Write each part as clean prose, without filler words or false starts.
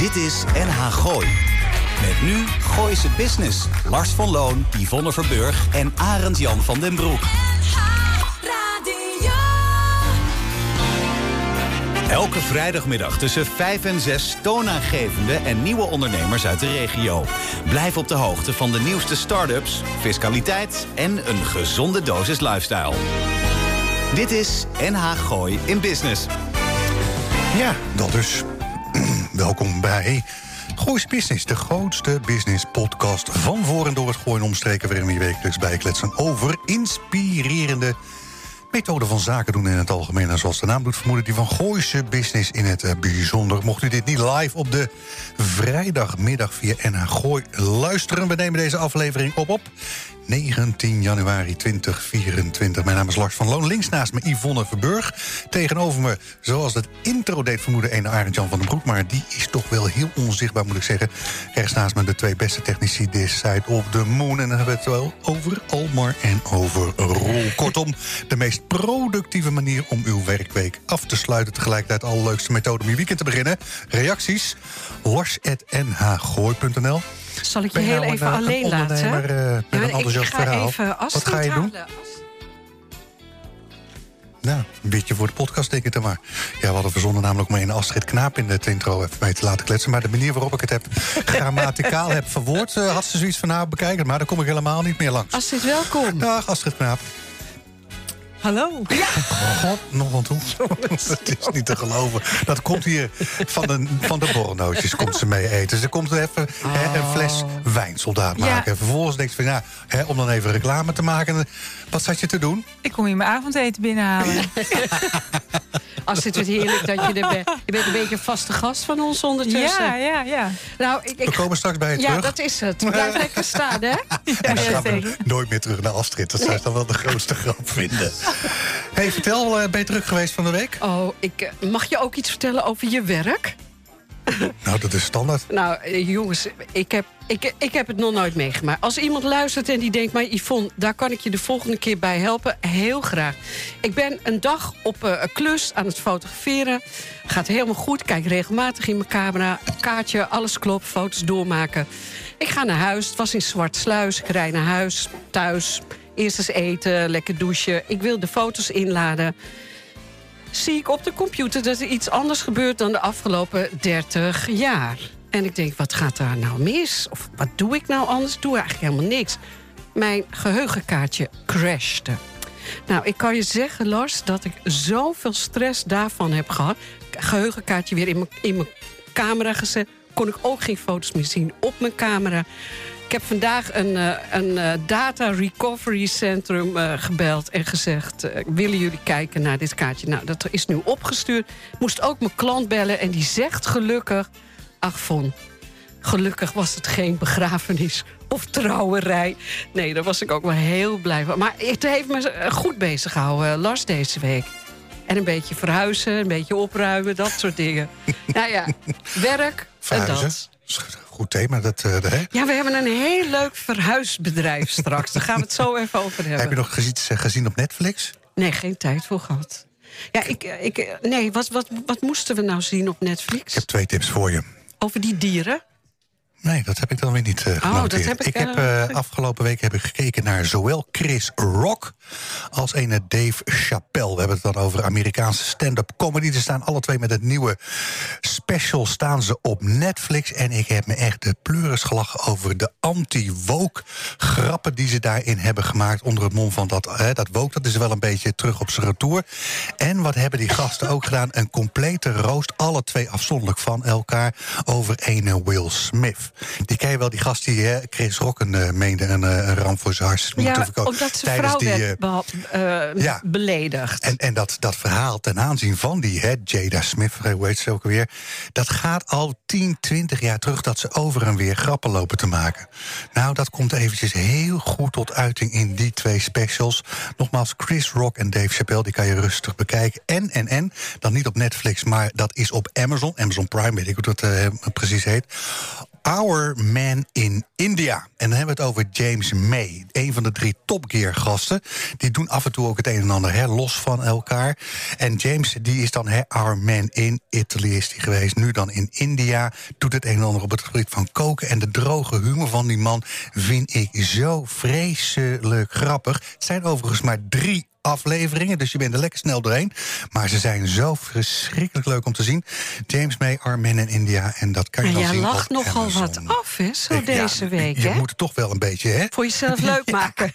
Dit is NH Gooi. Met nu Gooise Business. Lars van Loon, Yvonne Verburg en Arend Jan van den Broek. Elke vrijdagmiddag tussen 5 en 6 toonaangevende en nieuwe ondernemers uit de regio. Blijf op de hoogte van de nieuwste start-ups, fiscaliteit en een gezonde dosis lifestyle. Dit is NH Gooi in Business. Ja, dat dus. Welkom bij Gooise Business, de grootste business podcast van voor en door het Gooi en omstreken, waarin we je wekelijks bijkletsen over inspirerende methoden van zaken doen in het algemeen. En zoals de naam doet vermoeden, die van Gooise Business in het bijzonder. Mocht u dit niet live op de vrijdagmiddag via NH Gooi luisteren, we nemen deze aflevering op 19 januari 2024. Mijn naam is Lars van Loon. Links naast me Yvonne Verburg. Tegenover me, zoals het intro deed vermoeden, een Arend Jan van den Broek. Maar die is toch wel heel onzichtbaar, moet ik zeggen. Rechts naast me de twee beste technici this side of the moon. En dan hebben we het wel over Almar en over Roel. Kortom, de meest productieve manier om uw werkweek af te sluiten. Tegelijkertijd de allerleukste methode om je weekend te beginnen. Reacties, lars@nhgooi.nl. Zal ik je heel even alleen laten? Met een enthousiast verhaal. Wat ga je doen? Nou, een beetje voor de podcast, denk ik dan maar. Ja, we hadden verzonnen namelijk om een Astrid Knaap in de intro even mee te laten kletsen. Maar de manier waarop ik het heb grammaticaal heb verwoord, had ze zoiets van, nou, bekijken. Maar daar kom ik helemaal niet meer langs. Astrid, welkom. Dag, Astrid Knaap. Hallo. Ja. Oh god, nog wat toe. Het is niet te geloven. Dat komt hier van de borrelnootjes komt ze mee eten. Ze komt even een fles wijnsoldaat maken. En vervolgens denkt ze van, om dan even reclame te maken. Wat zat je te doen? Ik kom hier mijn avondeten binnenhalen. Astrid, het heerlijk dat je er bent. Je bent een beetje een vaste gast van ons ondertussen. Ja. Nou, we komen straks bij je terug. Ja, dat is het. Blijf lekker staan, hè? En dan gaan we nooit meer terug naar Astrid. Dat zou je dan wel de grootste grap vinden. Hey, vertel, ben je terug geweest van de week? Oh, mag je ook iets vertellen over je werk? Nou, dat is standaard. Nou, jongens, ik heb het nog nooit meegemaakt. Als iemand luistert en die denkt, maar Yvonne, daar kan ik je de volgende keer bij helpen, heel graag. Ik ben een dag op een klus aan het fotograferen. Gaat helemaal goed, kijk regelmatig in mijn camera. Kaartje, alles klopt, foto's doormaken. Ik ga naar huis, het was in Zwartsluis. Ik rijd naar huis, thuis. Eerst eens eten, lekker douchen. Ik wil de foto's inladen. Zie ik op de computer dat er iets anders gebeurt dan de afgelopen 30 jaar. En ik denk, wat gaat daar nou mis? Of wat doe ik nou anders? Ik doe eigenlijk helemaal niks. Mijn geheugenkaartje crashte. Nou, ik kan je zeggen, Lars, dat ik zoveel stress daarvan heb gehad. Geheugenkaartje weer in mijn camera gezet. Kon ik ook geen foto's meer zien op mijn camera. Ik heb vandaag een data recovery centrum gebeld en gezegd, willen jullie kijken naar dit kaartje? Nou, dat is nu opgestuurd. Moest ook mijn klant bellen en die zegt gelukkig, ach Von, gelukkig was het geen begrafenis of trouwerij. Nee, daar was ik ook wel heel blij van. Maar het heeft me goed bezig gehouden, Lars, deze week. En een beetje verhuizen, een beetje opruimen, dat soort dingen. Nou ja, werk verhuizen. En dat. Goed thema. Ja, we hebben een heel leuk verhuisbedrijf straks. Daar gaan we het zo even over hebben. Heb je nog gezien op Netflix? Nee, geen tijd voor gehad. Ja, nee, wat moesten we nou zien op Netflix? Ik heb 2 tips voor je. Over die dieren? Nee, dat heb ik dan weer niet genoteerd. Ik heb afgelopen week gekeken naar zowel Chris Rock als Dave Chappelle. We hebben het dan over Amerikaanse stand-up comedy. Ze staan alle twee met het nieuwe special staan ze op Netflix. En ik heb me echt de pleuris gelachen over de anti-woke grappen die ze daarin hebben gemaakt. Onder het mom van dat woke, dat is wel een beetje terug op zijn retour. En wat hebben die gasten ook gedaan? Een complete roost, alle twee afzonderlijk van elkaar, over Will Smith. Die ken je wel, die gast die Chris Rock meende een ramp voor zijn hart. Ja, omdat zijn vrouw werd beledigd. En dat verhaal ten aanzien van die Jada Smith, hoe heet ze ook alweer, dat gaat al 10, 20 jaar terug dat ze over en weer grappen lopen te maken. Nou, dat komt eventjes heel goed tot uiting in die 2 specials. Nogmaals, Chris Rock en Dave Chappelle, die kan je rustig bekijken. En, dan niet op Netflix, maar dat is op Amazon Prime, weet ik hoe dat precies heet. Our Man in India. En dan hebben we het over James May. Een van de 3 Top Gear gasten. Die doen af en toe ook het een en ander los van elkaar. En James, die is dan Our Man in Italy is die geweest. Nu dan in India. Doet het een en ander op het gebied van koken. En de droge humor van die man vind ik zo vreselijk grappig. Het zijn overigens maar 3 afleveringen, dus je bent er lekker snel doorheen. Maar ze zijn zo verschrikkelijk leuk om te zien. James May, Our Man in India. En dat kan je dan zien op Jij lacht nogal Amazon. wat af, hè, deze week, Je hè? moet het toch wel een beetje, hè? Voor jezelf leuk maken.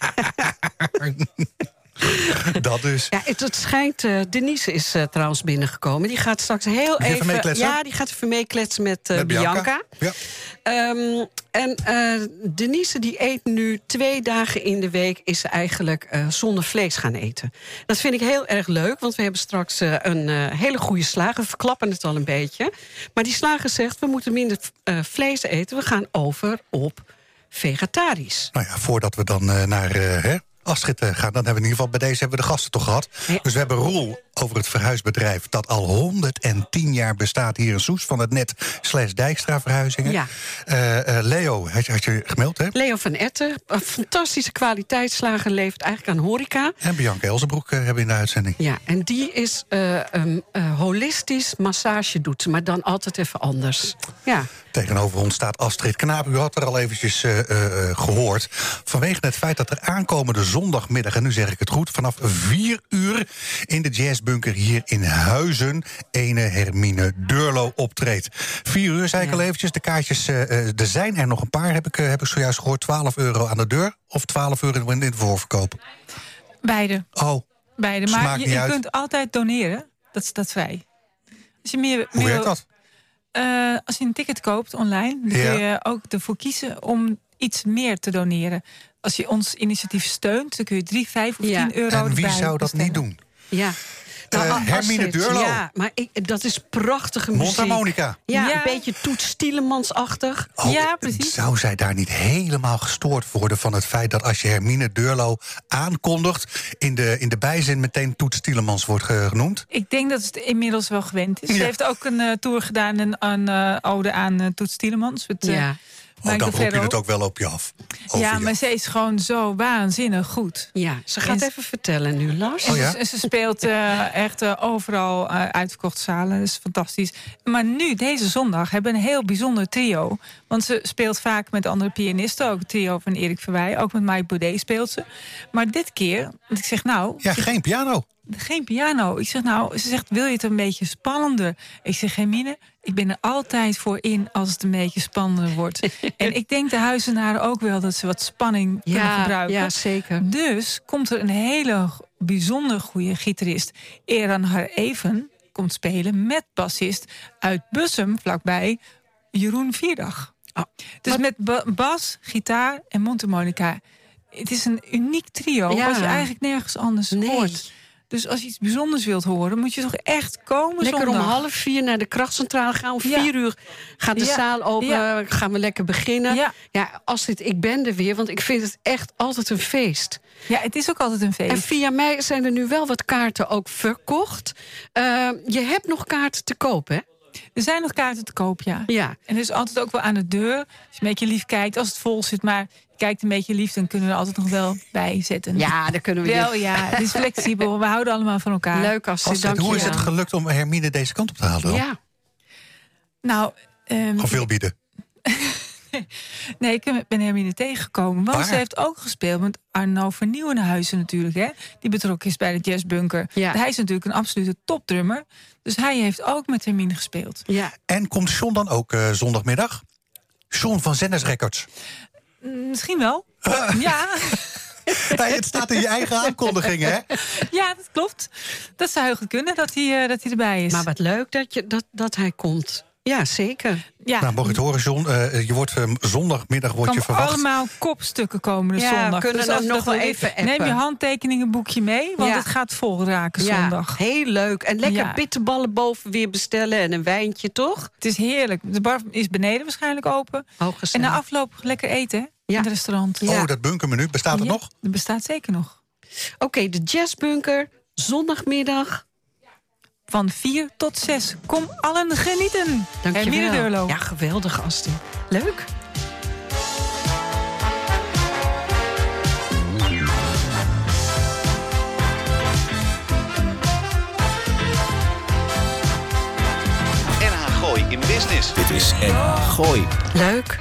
Dat dus. Ja, het schijnt, Denise is trouwens binnengekomen. Die gaat straks heel Die even... meekletsen? Ja, die gaat even meekletsen met Bianca. Ja. Denise die eet nu 2 dagen in de week... is ze eigenlijk zonder vlees gaan eten. Dat vind ik heel erg leuk, want we hebben straks een hele goede slager. We verklappen het al een beetje. Maar die slager zegt, we moeten minder vlees eten. We gaan over op vegetarisch. Nou ja, voordat we dan naar Astrid gaan... dan hebben we in ieder geval bij deze hebben we de gasten toch gehad. Ja. Dus we hebben Roel over het verhuisbedrijf... dat al 110 jaar bestaat hier in Soest... van het net /Dijkstra verhuizingen. Ja. Leo, had je gemeld, hè? Leo van Etten, een fantastische kwaliteitsslager... levert eigenlijk aan horeca. En Bianca Elzenbroek hebben we in de uitzending. Ja, en die is holistisch massage doet, maar dan altijd even anders. Ja. Tegenover ons staat Astrid Knaap. U had er al eventjes gehoord. Vanwege het feit dat er aankomende zondagmiddag... en nu zeg ik het goed, vanaf 4 uur... in de jazzbunker hier in Huizen... ene Hermine Durlo optreedt. 4 uur, zei ik al eventjes. De kaartjes, er zijn er nog een paar, heb ik zojuist gehoord. €12 aan de deur of €12 in de voorverkoop? Beide. Oh, Beide. Smaakt Maar niet je uit. kunt altijd doneren. Dat staat vrij. Als je hoe werkt dat? Als je een ticket koopt online, dan kun je ook ervoor kiezen om iets meer te doneren. Als je ons initiatief steunt, dan kun je 3, 5 of €10 En wie erbij zou dat bestellen. niet doen? Ja. Hermine Astrid, Durlo. Ja, maar dat is prachtige muziek. Mondharmonica. Ja, Ja. een beetje Toets Stielemans-achtig. Oh, Ja, precies. Zou zij daar niet helemaal gestoord worden van het feit... dat als je Hermine Durlo aankondigt... in de bijzin meteen Toets Stielemans wordt genoemd? Ik denk dat het inmiddels wel gewend is. Ja. Ze heeft ook een tour gedaan, een ode aan Toets Stielemans. Ja. Dan roep je het ook wel op je af. Ja, maar ze is gewoon zo waanzinnig goed. Ja, ze gaat En- even vertellen nu, Lars. Oh ja? En ze speelt echt overal uitverkochte zalen. Dat is fantastisch. Maar nu, deze zondag, hebben we een heel bijzonder trio. Want ze speelt vaak met andere pianisten. Ook het trio van Erik Verwij. Ook met Mike Baudet speelt ze. Maar dit keer, want ik zeg nou... Ja, geen piano. Geen piano. Ik zeg nou, ze zegt, wil je het een beetje spannender? Ik zeg, Hermine, ik ben er altijd voor in als het een beetje spannender wordt. En ik denk de Huizenaren ook wel dat ze wat spanning kunnen gebruiken. Ja, zeker. Dus komt er een hele bijzonder goede gitarist, Eran Hareven, komt spelen met bassist uit Bussum, vlakbij Jeroen Vierdag. Oh, Dus met bas, gitaar en mondharmonica. Het is een uniek trio, Ja. wat je eigenlijk nergens anders Nee. hoort. Dus als je iets bijzonders wilt horen, moet je toch echt komen Lekker zondag. om 3:30 naar de krachtcentrale gaan. Om Ja. 4 uur gaat de Ja. zaal open. Ja. Gaan we lekker beginnen. Ja. Ja, Astrid, ik ben er weer, want ik vind het echt altijd een feest. Ja, het is ook altijd een feest. En via mij zijn er nu wel wat kaarten ook verkocht. Je hebt nog kaarten te koop, hè? Er zijn nog kaarten te koop, ja. Ja. En er is altijd ook wel aan de deur. Als je een beetje lief kijkt, als het vol zit, maar je kijkt een beetje lief, dan kunnen we er altijd nog wel bij zetten. Ja, daar kunnen we Wel, ja, het is flexibel. We houden allemaal van elkaar. Leuk, Astrid, Astrid, dank hoe je is het wel. gelukt om Hermine deze kant op te halen dan? Ja. Nou, Hoeveel bieden? nee, ik ben Hermine tegengekomen. Want Waar? ze heeft ook gespeeld met Arno van Nieuwenhuizen natuurlijk. Hè, die betrokken is bij de Jazzbunker. Ja. Hij is natuurlijk een absolute topdrummer. Dus hij heeft ook met Hermine gespeeld. Ja. En komt John dan ook zondagmiddag? John van Zenders Records. Misschien wel. Ja. Nee, het staat in je eigen aankondiging, hè? Ja, dat klopt. Dat zou heel goed kunnen dat hij erbij is. Maar wat leuk dat hij komt. Ja, zeker. ja, Nou, mocht je het horen, John. Je wordt zondagmiddag wordt je kan verwacht. allemaal kopstukken komen de Ja, zondag. kunnen Dus als hem je nog dat wel wil even weten, appen. neem je handtekeningenboekje mee, want Ja. het gaat vol raken Ja, zondag. heel leuk. En lekker Ja. bitterballen boven weer bestellen en een wijntje, toch? Het is heerlijk. De bar is beneden waarschijnlijk open. Oh, En gezellig. na afloop lekker eten hè, in Ja. het restaurant. Ja. Oh, dat bunkermenu, bestaat het Ja, nog? Dat bestaat zeker nog. Oké, de Jazzbunker, zondagmiddag. van 4 tot 6. Kom allen genieten. Hermine Dankjewel. Deurlo. Ja, geweldig, Astrid. Leuk. NH Gooi in Business. Dit is NH Gooi. Leuk.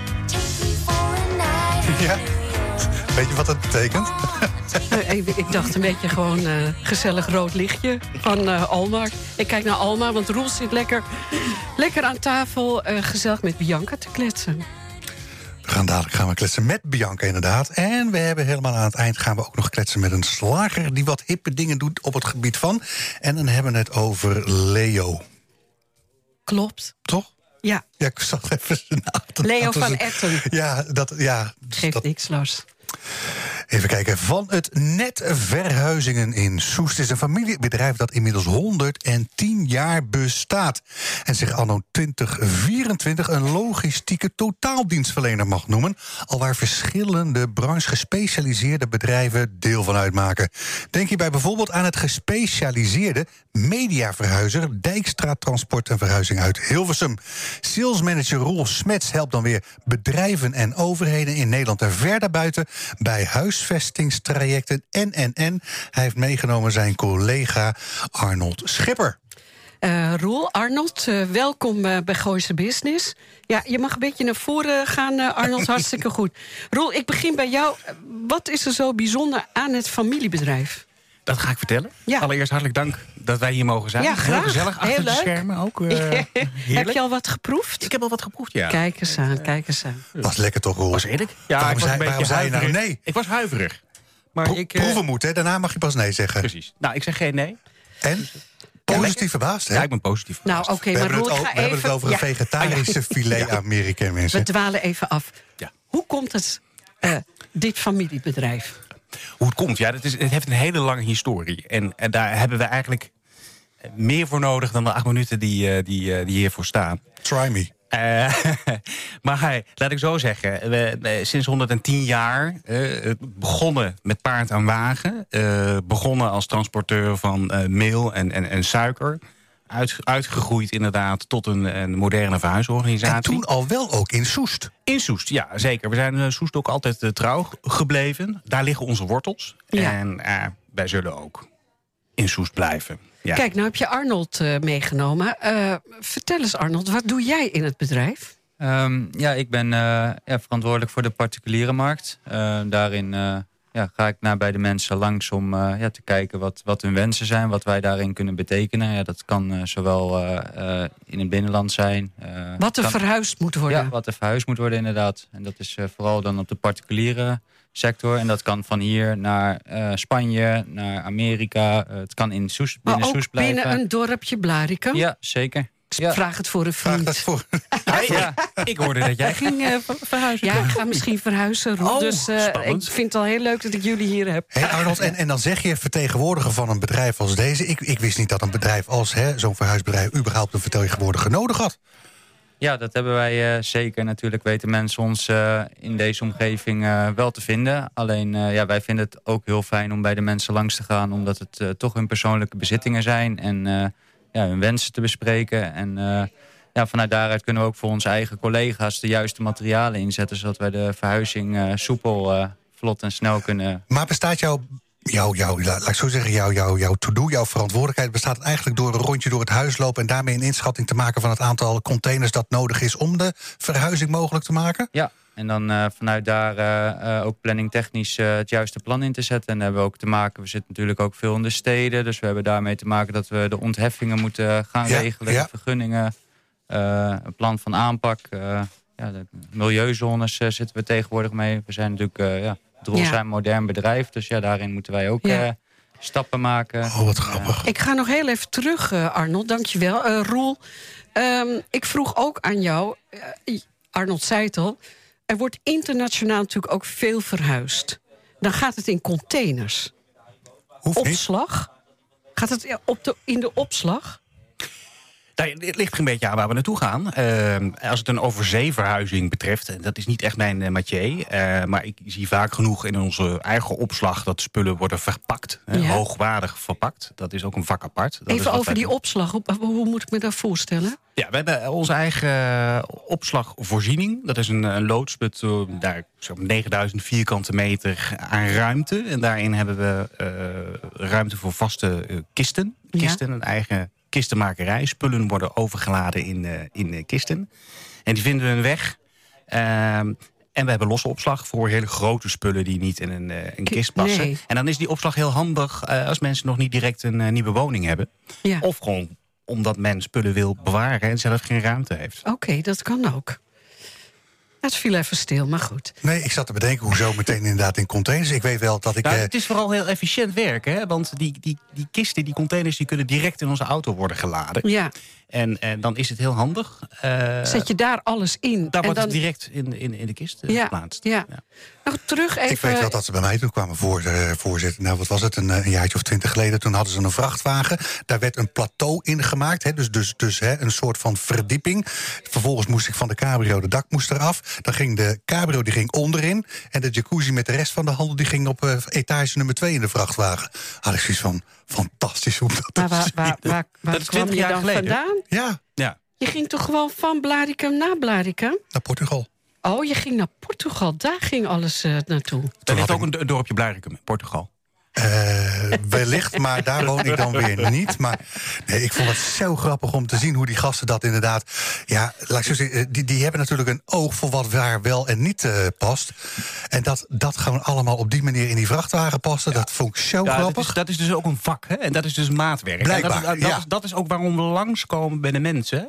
Ja. Weet je wat dat betekent? Ik dacht een beetje gewoon gezellig rood lichtje van Almar. Ik kijk naar Almar, want Roel zit lekker aan tafel... gezellig met Bianca te kletsen. Dadelijk gaan we kletsen met Bianca inderdaad. En we hebben helemaal aan het eind gaan we ook nog kletsen met een slager... die wat hippe dingen doet op het gebied van. En dan hebben we het over Leo. Klopt. Toch? Ja, Ja, ik zag even zijn naam. Leo van Etten. Ja. Geeft niks, Lars. Even kijken. Van het Net Verhuizingen in Soest is een familiebedrijf dat inmiddels 110 jaar bestaat. En zich anno 2024 een logistieke totaaldienstverlener mag noemen. Alwaar verschillende branchegespecialiseerde bedrijven deel van uitmaken. Denk hierbij bijvoorbeeld aan het gespecialiseerde mediaverhuizer Dijkstra Transport en Verhuizing uit Hilversum. Salesmanager Roel Smets helpt dan weer bedrijven en overheden in Nederland en ver daarbuiten bij huisvestingstrajecten en. Hij heeft meegenomen zijn collega Arnold Schipper. Roel, Arnold, welkom bij Gooise Business. Ja, je mag een beetje naar voren gaan, Arnold. Hartstikke goed. Roel, ik begin bij jou. Wat is er zo bijzonder aan het familiebedrijf? Dat ga ik vertellen. Ja. Allereerst hartelijk dank dat wij hier mogen zijn. Ja, graag. Heel gezellig, achter Heel de leuk. schermen ook. Heb je al wat geproefd? Ik heb al wat geproefd, ja. Kijk eens aan, kijk eens aan. Was lekker toch, Roel? Was eerlijk? Ja, Waarom ik was een waarom beetje zei je nou huiverig. nee? Ik was huiverig. Maar Proeven moet, hè? Daarna mag je pas nee zeggen. Precies. Nou, ik zeg geen nee. En? Positief verbaasd, hè? Ja, ik ben positief. Nou, oké, We maar hebben Roel, het ik ga over even... een Ja, vegetarische filet Amerika, mensen. we dwalen even af. Ja. Hoe komt het, dit familiebedrijf? Hoe het komt, ja, het heeft een hele lange historie. En daar hebben we eigenlijk meer voor nodig dan de 8 minuten die hiervoor staan. Try me. Maar laat ik zo zeggen, sinds 110 jaar begonnen met paard en wagen. Begonnen als transporteur van meel en suiker. Uitgegroeid inderdaad tot een moderne verhuisorganisatie. En toen al wel ook in Soest. In Soest, ja, zeker. We zijn Soest ook altijd trouw gebleven. Daar liggen onze wortels. Ja. En wij zullen ook in Soest blijven. Ja. Kijk, nou heb je Arnold meegenomen. Vertel eens, Arnold, wat doe jij in het bedrijf? Ik ben verantwoordelijk voor de particuliere markt. Daarin ga ik naar bij de mensen langs om te kijken wat hun wensen zijn, wat wij daarin kunnen betekenen. Ja, dat kan zowel in het binnenland zijn. Wat er verhuisd moet worden. Ja, wat er verhuisd moet worden inderdaad. En dat is vooral dan op de particuliere sector. En dat kan van hier naar Spanje, naar Amerika. Het kan in Soest, maar binnen ook Soest blijven. binnen een dorpje Blarikum? Ja, zeker. Ik vraag het voor een Vraag vriend. dat voor. Ja, ik hoorde dat jij ging verhuizen. Ja, ik ga misschien verhuizen, Roel. Oh, dus ik spannend. vind het al heel leuk dat ik jullie hier heb. Hey Arnold, en dan zeg je vertegenwoordiger van een bedrijf als deze. Ik wist niet dat een bedrijf als zo'n verhuisbedrijf überhaupt een vertegenwoordiger nodig had. Ja, dat hebben wij zeker. Natuurlijk weten mensen ons in deze omgeving wel te vinden. Alleen wij vinden het ook heel fijn om bij de mensen langs te gaan. Omdat het toch hun persoonlijke bezittingen zijn. En hun wensen te bespreken. En vanuit daaruit kunnen we ook voor onze eigen collega's de juiste materialen inzetten. Zodat wij de verhuizing soepel, vlot en snel kunnen... Maar bestaat jouw to-do, jouw verantwoordelijkheid, bestaat het eigenlijk door een rondje door het huis lopen en daarmee een inschatting te maken van het aantal containers dat nodig is om de verhuizing mogelijk te maken? Ja, en dan vanuit daar ook planningtechnisch het juiste plan in te zetten. En dan hebben we ook te maken, we zitten natuurlijk ook veel in de steden, dus we hebben daarmee te maken dat we de ontheffingen moeten gaan regelen, de vergunningen, een plan van aanpak. De milieuzones zitten we tegenwoordig mee. We zijn natuurlijk... We zijn een modern bedrijf, dus daarin moeten wij ook stappen maken. Oh, wat grappig. Ik ga nog heel even terug, Arnold. Dankjewel. Roel, ik vroeg ook aan jou... Arnold zei het al... er wordt internationaal natuurlijk ook veel verhuisd. Dan gaat het in containers. Hoeft niet. Opslag? Gaat het in de opslag? Het ligt er een beetje aan waar we naartoe gaan. Als het een overzeeverhuizing betreft, en dat is niet echt mijn métier, maar ik zie vaak genoeg in onze eigen opslag dat spullen worden verpakt. Hoogwaardig verpakt. Dat is ook een vak apart. Even over die opslag. Hoe moet ik me dat voorstellen? Ja, we hebben onze eigen opslagvoorziening. Dat is een loods met daar 9000 vierkante meter aan ruimte. En daarin hebben we ruimte voor vaste kisten. Kisten, een eigen kistenmakerij. Spullen worden overgeladen in kisten. En die vinden hun weg. En we hebben losse opslag voor hele grote spullen die niet in een kist passen. Nee. En dan is die opslag heel handig als mensen nog niet direct een nieuwe woning hebben. Ja. Of gewoon omdat men spullen wil bewaren en zelf geen ruimte heeft. Oké, dat kan ook. Het viel even stil, maar goed. Nee, ik zat te bedenken, hoezo meteen inderdaad in containers? Ik weet wel dat ik... Het is vooral heel efficiënt werken, hè? Want die kisten, die containers, die kunnen direct in onze auto worden geladen. Ja. En dan is het heel handig. Zet je daar alles in? Daar wordt het direct in de kist geplaatst. Ja. Nog terug even... Ik weet wel dat ze bij mij toen kwamen voorzitten. Nou, wat was het? Een jaartje of 20 geleden. Toen hadden ze een vrachtwagen. Daar werd een plateau in gemaakt. Hè? Dus een soort van verdieping. Vervolgens moest ik van de cabrio, de dak moest eraf. Dan ging de cabrio die ging onderin. En de jacuzzi met de rest van de handel die ging op etage nummer 2 in de vrachtwagen. Had ik zoiets van, fantastisch hoe dat is. Waar kwam je dan vandaan? Ja. Je ging toch gewoon van Blaricum naar Blaricum? Naar Portugal. Oh, je ging naar Portugal. Daar ging alles naartoe. Er ligt ook een dorpje Blaricum in Portugal. Wellicht, maar daar woon ik dan weer niet. Maar nee, ik vond het zo grappig om te zien hoe die gasten dat inderdaad... Ja, laat ik zo zeggen, die hebben natuurlijk een oog voor wat waar wel en niet past. En dat gewoon allemaal op die manier in die vrachtwagen passen, dat vond ik zo grappig. Dat is dus ook een vak, hè? En dat is dus maatwerk. Blijkbaar, dat is ook waarom we langskomen bij de mensen.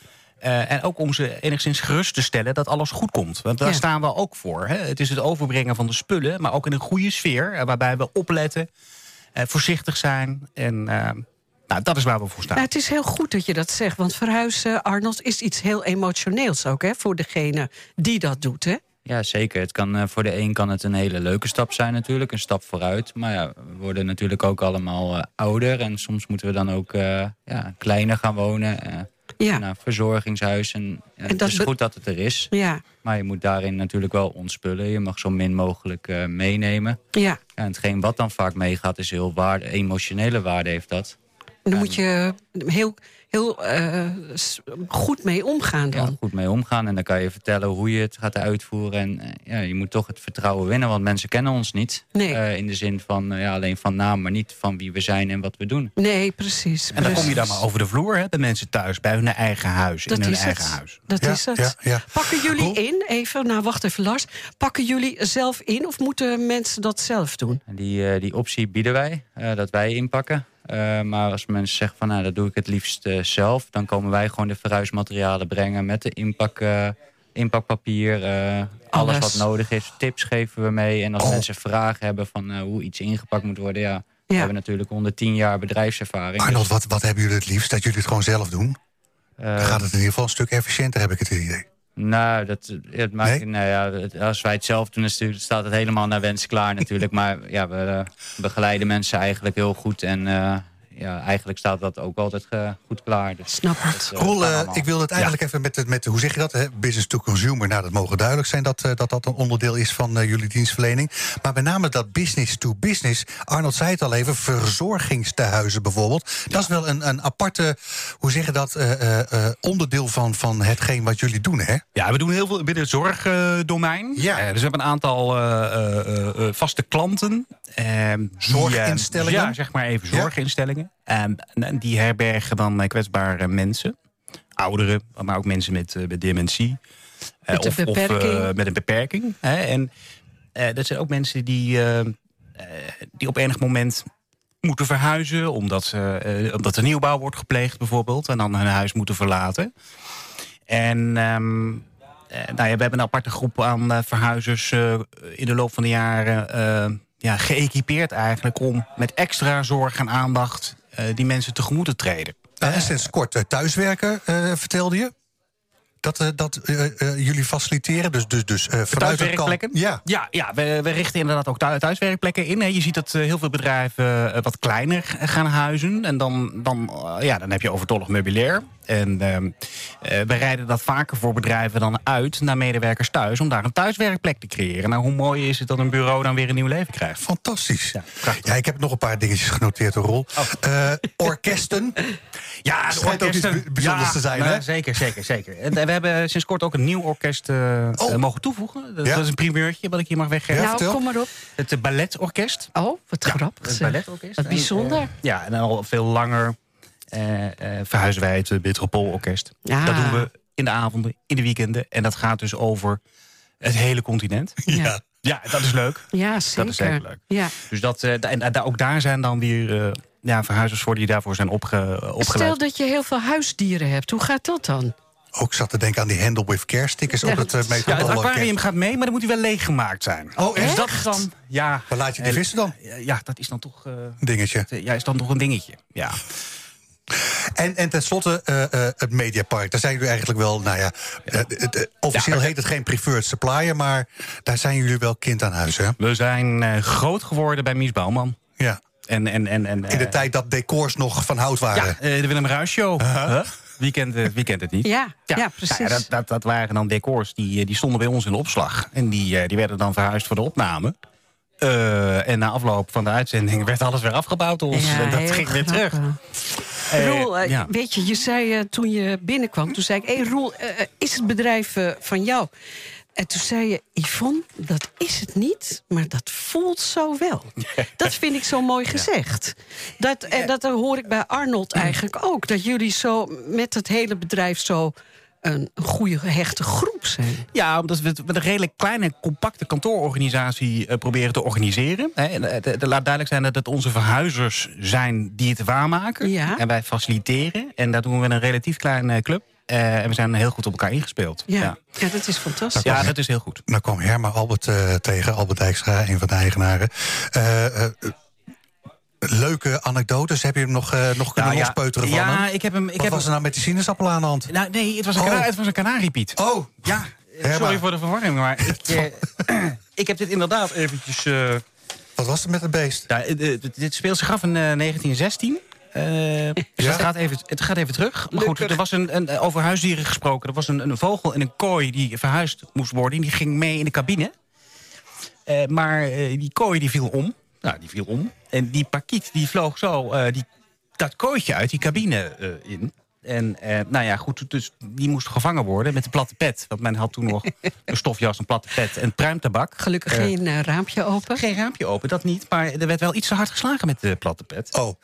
En ook om ze enigszins gerust te stellen dat alles goed komt. Want daar staan we ook voor. Hè? Het is het overbrengen van de spullen, maar ook in een goede sfeer. Waarbij we opletten, voorzichtig zijn. En dat is waar we voor staan. Nou, het is heel goed dat je dat zegt. Want verhuizen, Arnold, is iets heel emotioneels ook, hè, voor degene die dat doet, hè? Ja, zeker. Het kan, voor de een kan het een hele leuke stap zijn natuurlijk. Een stap vooruit. Maar ja, we worden natuurlijk ook allemaal ouder. En soms moeten we dan ook kleiner gaan wonen. Verzorgingshuis. En het is goed dat het er is. Ja. Maar je moet daarin natuurlijk wel ontspullen. Je mag zo min mogelijk meenemen. Ja. En hetgeen wat dan vaak meegaat is heel emotionele waarde heeft dat. En dan moet je heel goed mee omgaan dan. Ja, goed mee omgaan. En dan kan je vertellen hoe je het gaat uitvoeren. En je moet toch het vertrouwen winnen. Want mensen kennen ons niet. Nee. In de zin van alleen van naam, maar niet van wie we zijn en wat we doen. Nee, precies. En dan kom je dan maar over de vloer, hè, bij mensen thuis, bij hun eigen huis. Dat in hun eigen huis. Dat is het. Ja. Pakken jullie in, even, wacht even Lars. Pakken jullie zelf in of moeten mensen dat zelf doen? Die optie bieden wij, dat wij inpakken. Maar als mensen zeggen van dat doe ik het liefst zelf, dan komen wij gewoon de verhuismaterialen brengen met de inpakpapier, alles wat nodig is. Tips geven we mee. En als mensen vragen hebben van hoe iets ingepakt moet worden, we hebben natuurlijk 110 jaar bedrijfservaring. Arnold, wat hebben jullie het liefst? Dat jullie het gewoon zelf doen? Dan gaat het in ieder geval een stuk efficiënter, heb ik het idee. Nou, het maakt, als wij het zelf doen, staat het helemaal naar wens klaar natuurlijk. Maar we begeleiden mensen eigenlijk heel goed. En eigenlijk staat dat ook altijd goed klaar. Dus, snap het. Roel, ik wil het eigenlijk even met hoe zeg je dat? Hè? Business to consumer, dat mogen duidelijk zijn dat een onderdeel is van jullie dienstverlening. Maar met name dat business to business, Arnold zei het al even, verzorgingstehuizen bijvoorbeeld. Dat is wel een aparte, hoe zeg je dat, onderdeel van hetgeen wat jullie doen, hè? Ja, we doen heel veel binnen het zorgdomein. Dus we hebben een aantal vaste klanten. Zorginstellingen? Ja, zeg maar even zorginstellingen. Die herbergen dan kwetsbare mensen. Ouderen, maar ook mensen met dementie. Of met een beperking. En dat zijn ook mensen die op enig moment moeten verhuizen. Omdat er nieuwbouw wordt gepleegd bijvoorbeeld. En dan hun huis moeten verlaten. En we hebben een aparte groep aan verhuizers in de loop van de jaren geëquipeerd eigenlijk om met extra zorg en aandacht die mensen tegemoet te treden. En sinds kort thuiswerken, vertelde je? Dat jullie faciliteren, dus vanuit het thuiswerkplekken? We richten inderdaad ook thuiswerkplekken in. Je ziet dat heel veel bedrijven wat kleiner gaan huizen. En dan heb je overtollig meubilair. En we rijden dat vaker voor bedrijven dan uit naar medewerkers thuis... om daar een thuiswerkplek te creëren. Nou, hoe mooi is het dat een bureau dan weer een nieuw leven krijgt? Fantastisch. Ja, ik heb nog een paar dingetjes genoteerd, Roel. Orkesten. Ja, de orkesten. Ook iets bijzonders te zijn, hè? Zeker. En we hebben sinds kort ook een nieuw orkest mogen toevoegen. Dat is een primeurtje wat ik hier mag weggeven. Nou, kom maar op. Het balletorkest. Oh, wat grappig. Het balletorkest. Wat bijzonder. En al veel langer verhuizen wij het Metropoolorkest. Ja. Dat doen we in de avonden, in de weekenden. En dat gaat dus over het hele continent. Ja. Ja, dat is leuk. Ja, zeker. Dat is zeker leuk. Ja. Dus ook daar zijn dan weer verhuizers voor die daarvoor zijn opgeleid. Stel dat je heel veel huisdieren hebt. Hoe gaat dat dan? Ook zat te denken aan die Handle with Care stickers op het het aquarium gaat mee, maar dan moet hij wel leeggemaakt zijn. Oh, echt? Dus dat is dan... Ja. Waar laat je die vissen dan? Ja, dat is dan toch... Dingetje. Is dan toch een dingetje, ja. En tenslotte het Mediapark. Daar zijn jullie eigenlijk wel, officieel heet het geen preferred supplier... maar daar zijn jullie wel kind aan huis, hè? We zijn groot geworden bij Mies Bouwman. Ja. En in de tijd dat decors nog van hout waren. Ja, de Willem Ruijs Show. Wie kent het niet? Ja, precies. Nou ja, dat waren dan decors die stonden bij ons in de opslag. En die werden dan verhuisd voor de opname. En na afloop van de uitzending werd alles weer afgebouwd. En dat ging weer terug. Roel, weet je zei toen je binnenkwam... toen zei ik, hey Roel, is het bedrijf van jou? En toen zei je, Yvonne, dat is het niet, maar dat voelt zo wel. Dat vind ik zo mooi gezegd. Dat hoor ik bij Arnold eigenlijk ook. Dat jullie zo met het hele bedrijf zo een goede gehechte groep zijn. Ja, omdat we met een redelijk kleine, compacte kantoororganisatie proberen te organiseren. Laat duidelijk zijn dat het onze verhuizers zijn die het waarmaken. Ja. En wij faciliteren. En dat doen we in een relatief kleine club. En we zijn heel goed op elkaar ingespeeld. Ja, dat is fantastisch. Ja, dat is heel goed. Dan kwam Herma Albert tegen, Albert Dijkstra, een van de eigenaren. Leuke anekdotes. Heb je hem nog kunnen lospeuteren van hem? Ik heb hem... Wat was er nou met die sinaasappel aan de hand? Nou, nee, het was een kanariepiet. Oh! Ja, sorry voor de verwarring, maar ik heb dit inderdaad eventjes... Wat was er met het beest? Dit speelt zich af in 1916. Dus het gaat even terug. Maar goed, er was over huisdieren gesproken. Er was een vogel in een kooi die verhuisd moest worden. Die ging mee in de cabine. Maar die kooi die viel om. Nou, die viel om. En die parkiet die vloog zo dat kooitje uit die cabine in. En goed, dus die moest gevangen worden met de platte pet. Want men had toen nog een stofjas, een platte pet en pruimtabak. Gelukkig geen raampje open? Geen raampje open, dat niet. Maar er werd wel iets te hard geslagen met de platte pet. Oh.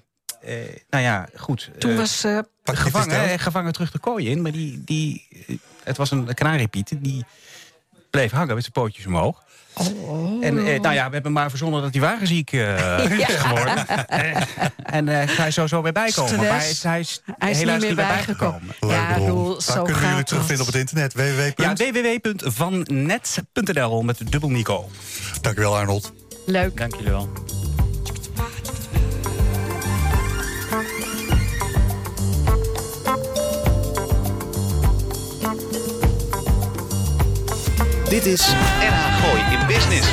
Goed. Toen was gevangen terug de kooi in. Maar het was een kanariepiet. Die bleef hangen met zijn pootjes omhoog. Oh. En we hebben maar verzonnen dat hij wagenziek is geworden. En hij is zo weer bijkomen. Maar hij is helaas niet meer bijgekomen. Ja, Roel, zo kunnen jullie terugvinden op het internet. www.vannet.nl met dubbel Nico. Dankjewel, Arnold. Leuk. Dank jullie wel. Dit is NH Gooi in Business.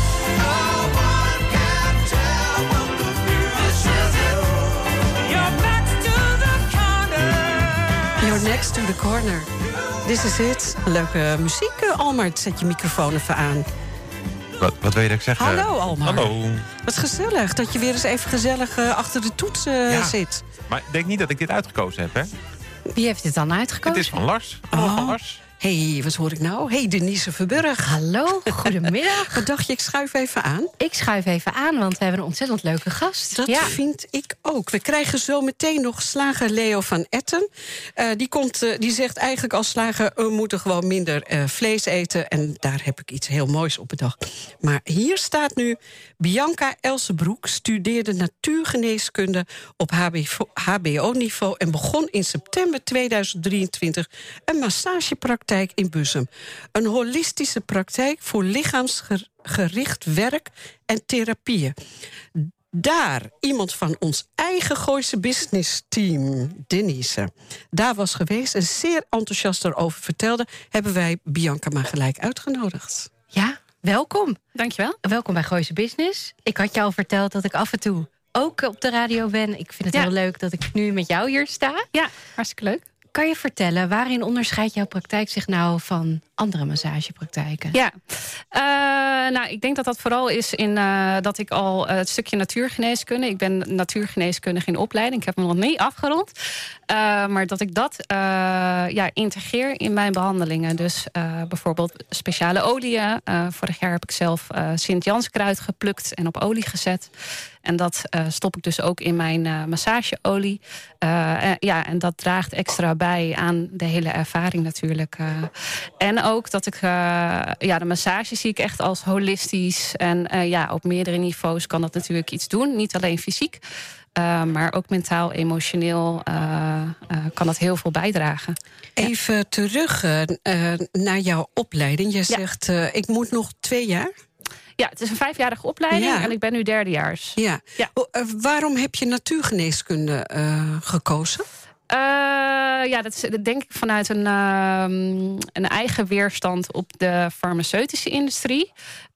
You're next to the corner. This is it. Leuke muziek, Almar. Zet je microfoon even aan. Wat wil je dat ik zeg? Hallo, Almar. Hallo. Wat gezellig dat je weer eens even gezellig achter de toets zit. Maar ik denk niet dat ik dit uitgekozen heb, hè? Wie heeft dit dan uitgekozen? Het is van Lars. Van Lars. Hey, wat hoor ik nou? Hey, Denise Verburg. Hallo, goedemiddag. Wat dacht je, ik schuif even aan? Ik schuif even aan, want we hebben een ontzettend leuke gast. Dat vind ik ook. We krijgen zo meteen nog slager Leo van Etten. Die zegt eigenlijk als slager, we moeten gewoon minder vlees eten. En daar heb ik iets heel moois op bedacht. Maar hier staat nu Bianca Elsebroek, studeerde natuurgeneeskunde op HBO-niveau... en begon in september 2023 een massagepraktijk in Bussum. Een holistische praktijk voor lichaamsgericht werk en therapieën. Daar iemand van ons eigen Gooise business team, Denise, daar was geweest en zeer enthousiast erover vertelde, hebben wij Bianca maar gelijk uitgenodigd. Ja, welkom. Dankjewel. Welkom bij Gooise Business. Ik had je al verteld dat ik af en toe ook op de radio ben. Ik vind het heel leuk dat ik nu met jou hier sta. Ja, hartstikke leuk. Kan je vertellen, waarin onderscheidt jouw praktijk zich nou van andere massagepraktijken? Ja, nou, ik denk dat dat vooral is in dat ik al het stukje natuurgeneeskunde... Ik ben natuurgeneeskundige in opleiding, ik heb hem nog niet afgerond. Maar dat ik dat integreer in mijn behandelingen. Dus bijvoorbeeld speciale oliën. Vorig jaar heb ik zelf Sint-Janskruid geplukt en op olie gezet. En dat stop ik dus ook in mijn massageolie. En dat draagt extra bij aan de hele ervaring natuurlijk. En ook dat ik... de massage zie ik echt als holistisch. En op meerdere niveaus kan dat natuurlijk iets doen. Niet alleen fysiek. Maar ook mentaal, emotioneel kan dat heel veel bijdragen. Even terug naar jouw opleiding. Je zegt, ik moet nog 2 jaar? Ja, het is een 5-jarige opleiding en ik ben nu derdejaars. Ja. Waarom heb je natuurgeneeskunde gekozen? Dat is denk ik vanuit een eigen weerstand op de farmaceutische industrie.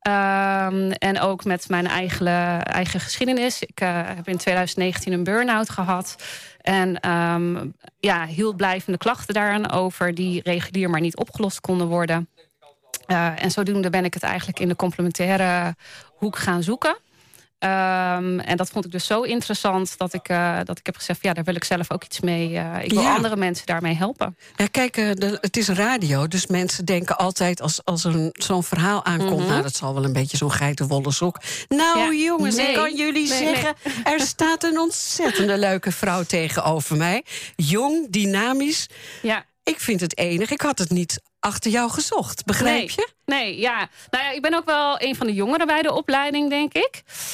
En ook met mijn eigen geschiedenis. Ik heb in 2019 een burn-out gehad. En heel blijvende klachten daaraan over... die regulier maar niet opgelost konden worden. En zodoende ben ik het eigenlijk in de complementaire hoek gaan zoeken. En dat vond ik dus zo interessant dat ik heb gezegd... daar wil ik zelf ook iets mee. Ik wil andere mensen daarmee helpen. Ja, kijk, het is radio, dus mensen denken altijd... als er zo'n verhaal aankomt... nou, dat zal wel een beetje zo'n geitenwolle sok. Nou, jongens, ik kan jullie zeggen... er staat een ontzettende leuke vrouw tegenover mij. Jong, dynamisch. Ja. Ik vind het enig. Ik had het niet achter jou gezocht. Begrijp je? Nee, ja. Nou ja, ik ben ook wel een van de jongeren bij de opleiding, denk ik.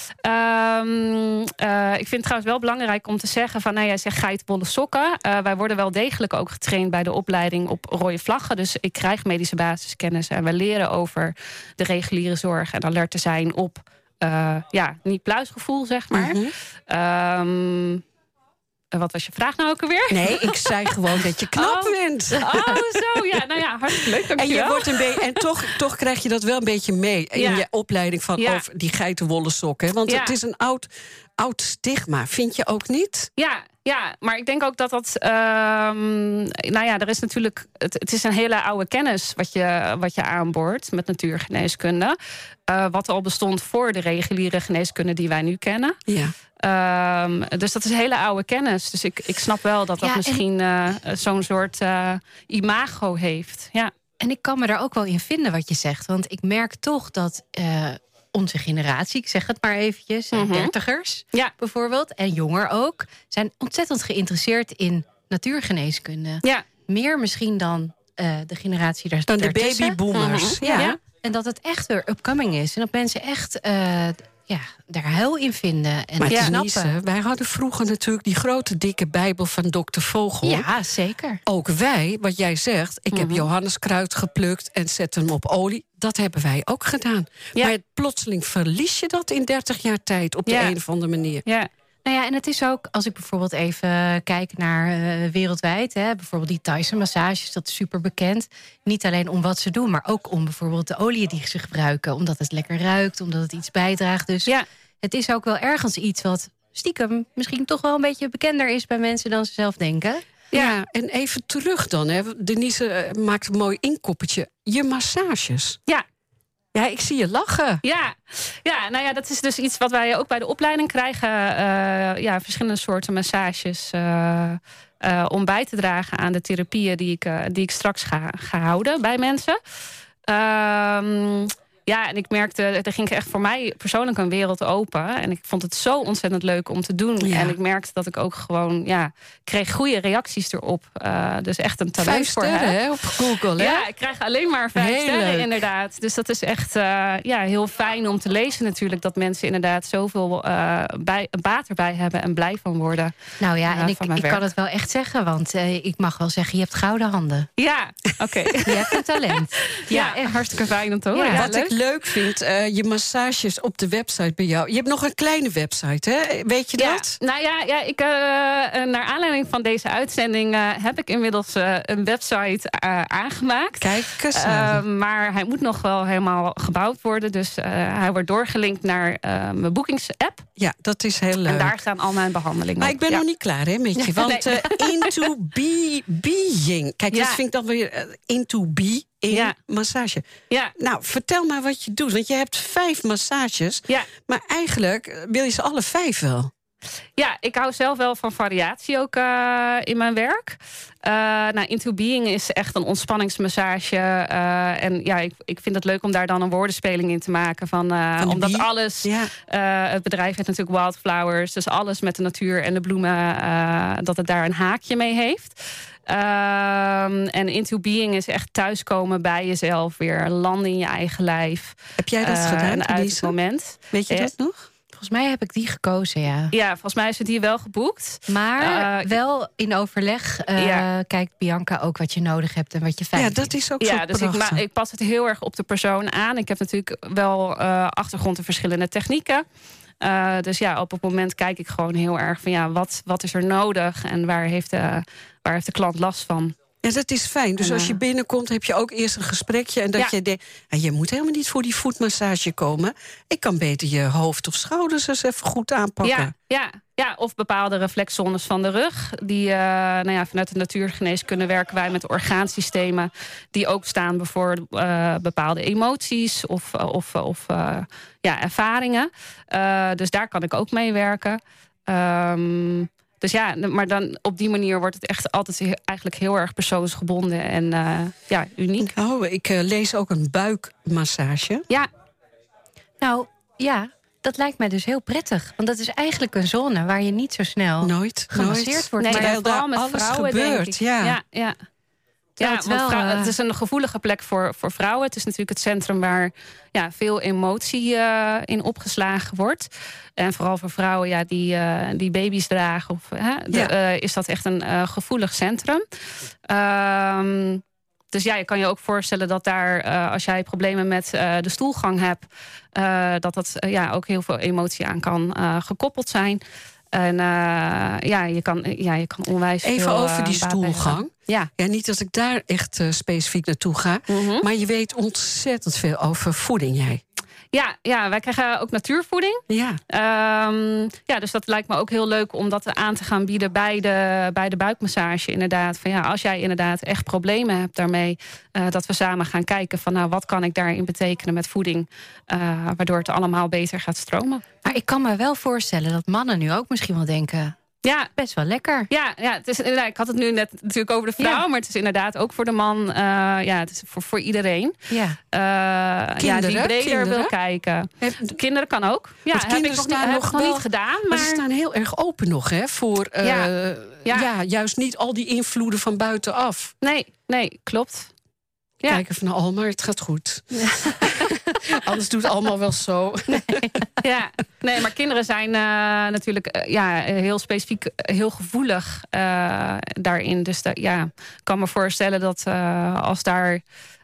Ik vind het trouwens wel belangrijk om te zeggen... van, jij zegt geitenwolle sokken. Wij worden wel degelijk ook getraind bij de opleiding op rode vlaggen. Dus ik krijg medische basiskennis. En we leren over de reguliere zorg. En alert te zijn op niet pluisgevoel, zeg maar. Wat was je vraag nou ook alweer? Nee, ik zei gewoon dat je knap bent. Oh, zo, ja. Nou ja, hartstikke leuk, dankjewel. En toch krijg je dat wel een beetje mee in je opleiding van over die geitenwolle sokken. Want het is een oud stigma, vind je ook niet? Ja, maar ik denk ook dat er is natuurlijk... Het is een hele oude kennis wat je aanboort met natuurgeneeskunde. Wat al bestond voor de reguliere geneeskunde die wij nu kennen. Ja. Dus dat is hele oude kennis. Dus ik snap wel dat misschien zo'n soort imago heeft. Ja. En ik kan me daar ook wel in vinden wat je zegt. Want ik merk toch dat onze generatie, ik zeg het maar eventjes... dertigers bijvoorbeeld, en jonger ook... zijn ontzettend geïnteresseerd in natuurgeneeskunde. Ja. Meer misschien dan de generatie daar dan de babyboomers. Ja. En dat het echt weer upcoming is. En dat mensen echt... daar heil in vinden en maar snappen. Wij hadden vroeger natuurlijk die grote dikke Bijbel van Dr. Vogel. Ja, zeker. Ook wij, wat jij zegt, ik heb Johanniskruid geplukt en zet hem op olie. Dat hebben wij ook gedaan. Ja. Maar plotseling verlies je dat in 30 jaar tijd op de een of andere manier. Ja. Nou ja, en het is ook, als ik bijvoorbeeld even kijk naar wereldwijd... bijvoorbeeld die Thaise massages, dat is super bekend. Niet alleen om wat ze doen, maar ook om bijvoorbeeld de oliën die ze gebruiken. Omdat het lekker ruikt, omdat het iets bijdraagt. Dus het is ook wel ergens iets wat stiekem misschien toch wel een beetje bekender is... bij mensen dan ze zelf denken. Ja, en even terug dan. Denise maakt een mooi inkoppertje. Je massages. Ja, ik zie je lachen. Ja, nou ja, dat is dus iets wat wij ook bij de opleiding krijgen. Verschillende soorten massages om bij te dragen aan de therapieën die ik straks ga houden bij mensen. En ik merkte, er ging echt voor mij persoonlijk een wereld open. En ik vond het zo ontzettend leuk om te doen. Ja. En ik merkte dat ik ook gewoon, kreeg goede reacties erop. Dus echt een talent 5 sterren, voor op Google, hè? Ja, ik krijg alleen maar 5 sterren, inderdaad. Dus dat is echt heel fijn om te lezen natuurlijk. Dat mensen inderdaad zoveel baat erbij hebben en blij van worden. Nou ja, en ik kan het wel echt zeggen. Want ik mag wel zeggen, je hebt gouden handen. Ja, oké. Je hebt een talent. Ja, hartstikke fijn om te horen. Wat ik leuk vind, je massages op de website bij jou. Je hebt nog een kleine website, hè? Weet je dat? Nou ja, ik, naar aanleiding van deze uitzending heb ik inmiddels een website aangemaakt. Kijk eens aan. Maar hij moet nog wel helemaal gebouwd worden. Dus hij wordt doorgelinkt naar mijn boekingsapp. Ja, dat is heel leuk. En daar staan al mijn behandelingen Maar op. ik ben nog niet klaar hè, met je. Want into being. Kijk, dat vind ik dan weer into be in massage. Ja. Nou, vertel maar wat je doet. Want je hebt 5 massages. Ja. Maar eigenlijk wil je ze alle 5 wel. Ja, ik hou zelf wel van variatie ook in mijn werk. Into Being is echt een ontspanningsmassage. En ja, ik vind het leuk om daar dan een woordenspeling in te maken. Omdat alles... Ja. Het bedrijf heeft natuurlijk Wildflowers. Dus alles met de natuur en de bloemen. Dat het daar een haakje mee heeft. En Into Being is echt thuiskomen bij jezelf. Weer landen in je eigen lijf. Heb jij dat gedaan? Uit het moment. Weet je dat nog? Volgens mij heb ik die gekozen, ja. Ja, volgens mij is het die wel geboekt. Maar wel in overleg kijkt Bianca ook wat je nodig hebt en wat je fijn vindt. Ja, dat is ook zo dus ik pas het heel erg op de persoon aan. Ik heb natuurlijk wel achtergrond in verschillende technieken. Dus ja, op het moment kijk ik gewoon heel erg van wat is er nodig en waar heeft de klant last van. Ja, dat is fijn. Dus als je binnenkomt, heb je ook eerst een gesprekje. En dat je denkt, je moet helemaal niet voor die voetmassage komen. Ik kan beter je hoofd of schouders eens even goed aanpakken. Ja, of bepaalde reflexzones van de rug. Die vanuit de natuurgeneeskunde werken wij met orgaansystemen. Die ook staan voor bepaalde emoties of ervaringen. Dus daar kan ik ook mee werken. Dus ja, maar dan op die manier wordt het echt altijd eigenlijk heel erg persoonsgebonden en uniek. Ik lees ook een buikmassage. Ja. Nou, ja, dat lijkt mij dus heel prettig. Want dat is eigenlijk een zone waar je niet zo snel gemasseerd wordt. Nee, terwijl vooral met alles vrouwen, gebeurt. denk ik. Ja, het is een gevoelige plek voor vrouwen. Het is natuurlijk het centrum waar veel emotie in opgeslagen wordt. En vooral voor vrouwen die baby's dragen. Is dat echt een gevoelig centrum. Dus ja, je kan je ook voorstellen dat daar, als jij problemen met de stoelgang hebt, dat ook heel veel emotie aan kan gekoppeld zijn. En je kan onwijs even veel, over die stoelgang. Ja, niet dat ik daar echt specifiek naartoe ga. Maar je weet ontzettend veel over voeding, jij. Ja, wij krijgen ook natuurvoeding. Ja. Dus dat lijkt me ook heel leuk om dat aan te gaan bieden bij de buikmassage. Inderdaad, als jij inderdaad echt problemen hebt daarmee, dat we samen gaan kijken van wat kan ik daarin betekenen met voeding, waardoor het allemaal beter gaat stromen. Maar ik kan me wel voorstellen dat mannen nu ook misschien wel denken, ja, best wel lekker. Ja, het is, ik had het nu net natuurlijk over de vrouw, maar het is inderdaad ook voor de man. Het is voor iedereen. Kinderen, die breder wil kijken. Kinderen kan ook. Ja, heb ik nog niet gedaan. Maar ze staan heel erg open nog, hè? Voor juist niet al die invloeden van buitenaf. Nee, klopt. Ja. Kijken van Alma, het gaat goed. Ja. Anders doet het allemaal wel zo. Nee, maar kinderen zijn natuurlijk heel specifiek, heel gevoelig daarin. Dus ik kan me voorstellen dat als daar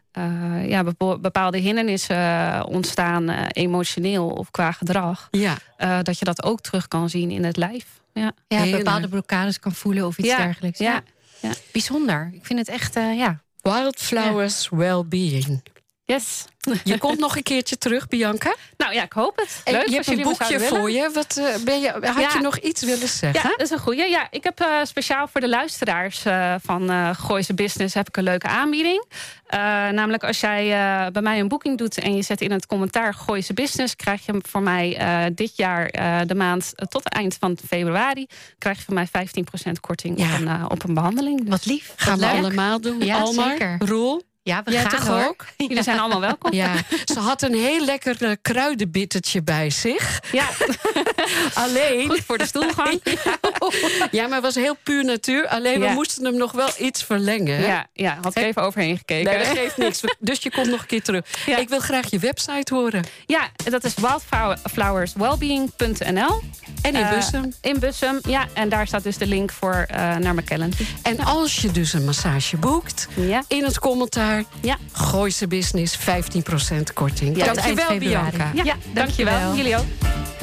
bepaalde hindernissen ontstaan, emotioneel of qua gedrag, dat je dat ook terug kan zien in het lijf. Ja, bepaalde blokkades kan voelen of iets dergelijks. Ja. Bijzonder. Ik vind het echt, Wildflowers Wellbeing. Yes. Je komt nog een keertje terug, Bianca. Nou ja, ik hoop het. Leuk, je hebt een boekje voor je. Had je nog iets willen zeggen? Ja, dat is een goeie. Ja, ik heb speciaal voor de luisteraars van Gooise Business heb ik een leuke aanbieding. Namelijk als jij bij mij een boeking doet en je zet in het commentaar Gooise Business, krijg je voor mij dit jaar de maand tot het eind van februari krijg je van mij 15% korting op een behandeling. Dus wat lief. Gaan we allemaal doen. Ja, Almar, zeker. Roel. Ja, we jij gaan toch hoor. ook? Jullie zijn allemaal welkom. Ja, ze had een heel lekker kruidenbittertje bij zich. Ja. Alleen. Goed voor de stoelgang. Ja, maar het was heel puur natuur. Alleen we moesten hem nog wel iets verlengen. Ja, had ik even overheen gekeken. Nee, dat geeft niks. Dus je komt nog een keer terug. Ja. Ik wil graag je website horen. Ja, dat is wildflowerswellbeing.nl. En in Bussum. In Bussum, ja. En daar staat dus de link voor naar McKellen. En als je dus een massage boekt, in het commentaar... Gooise Business, 15% korting. Ja, dankjewel, Bianca. Ja, dankjewel. Jullie ook.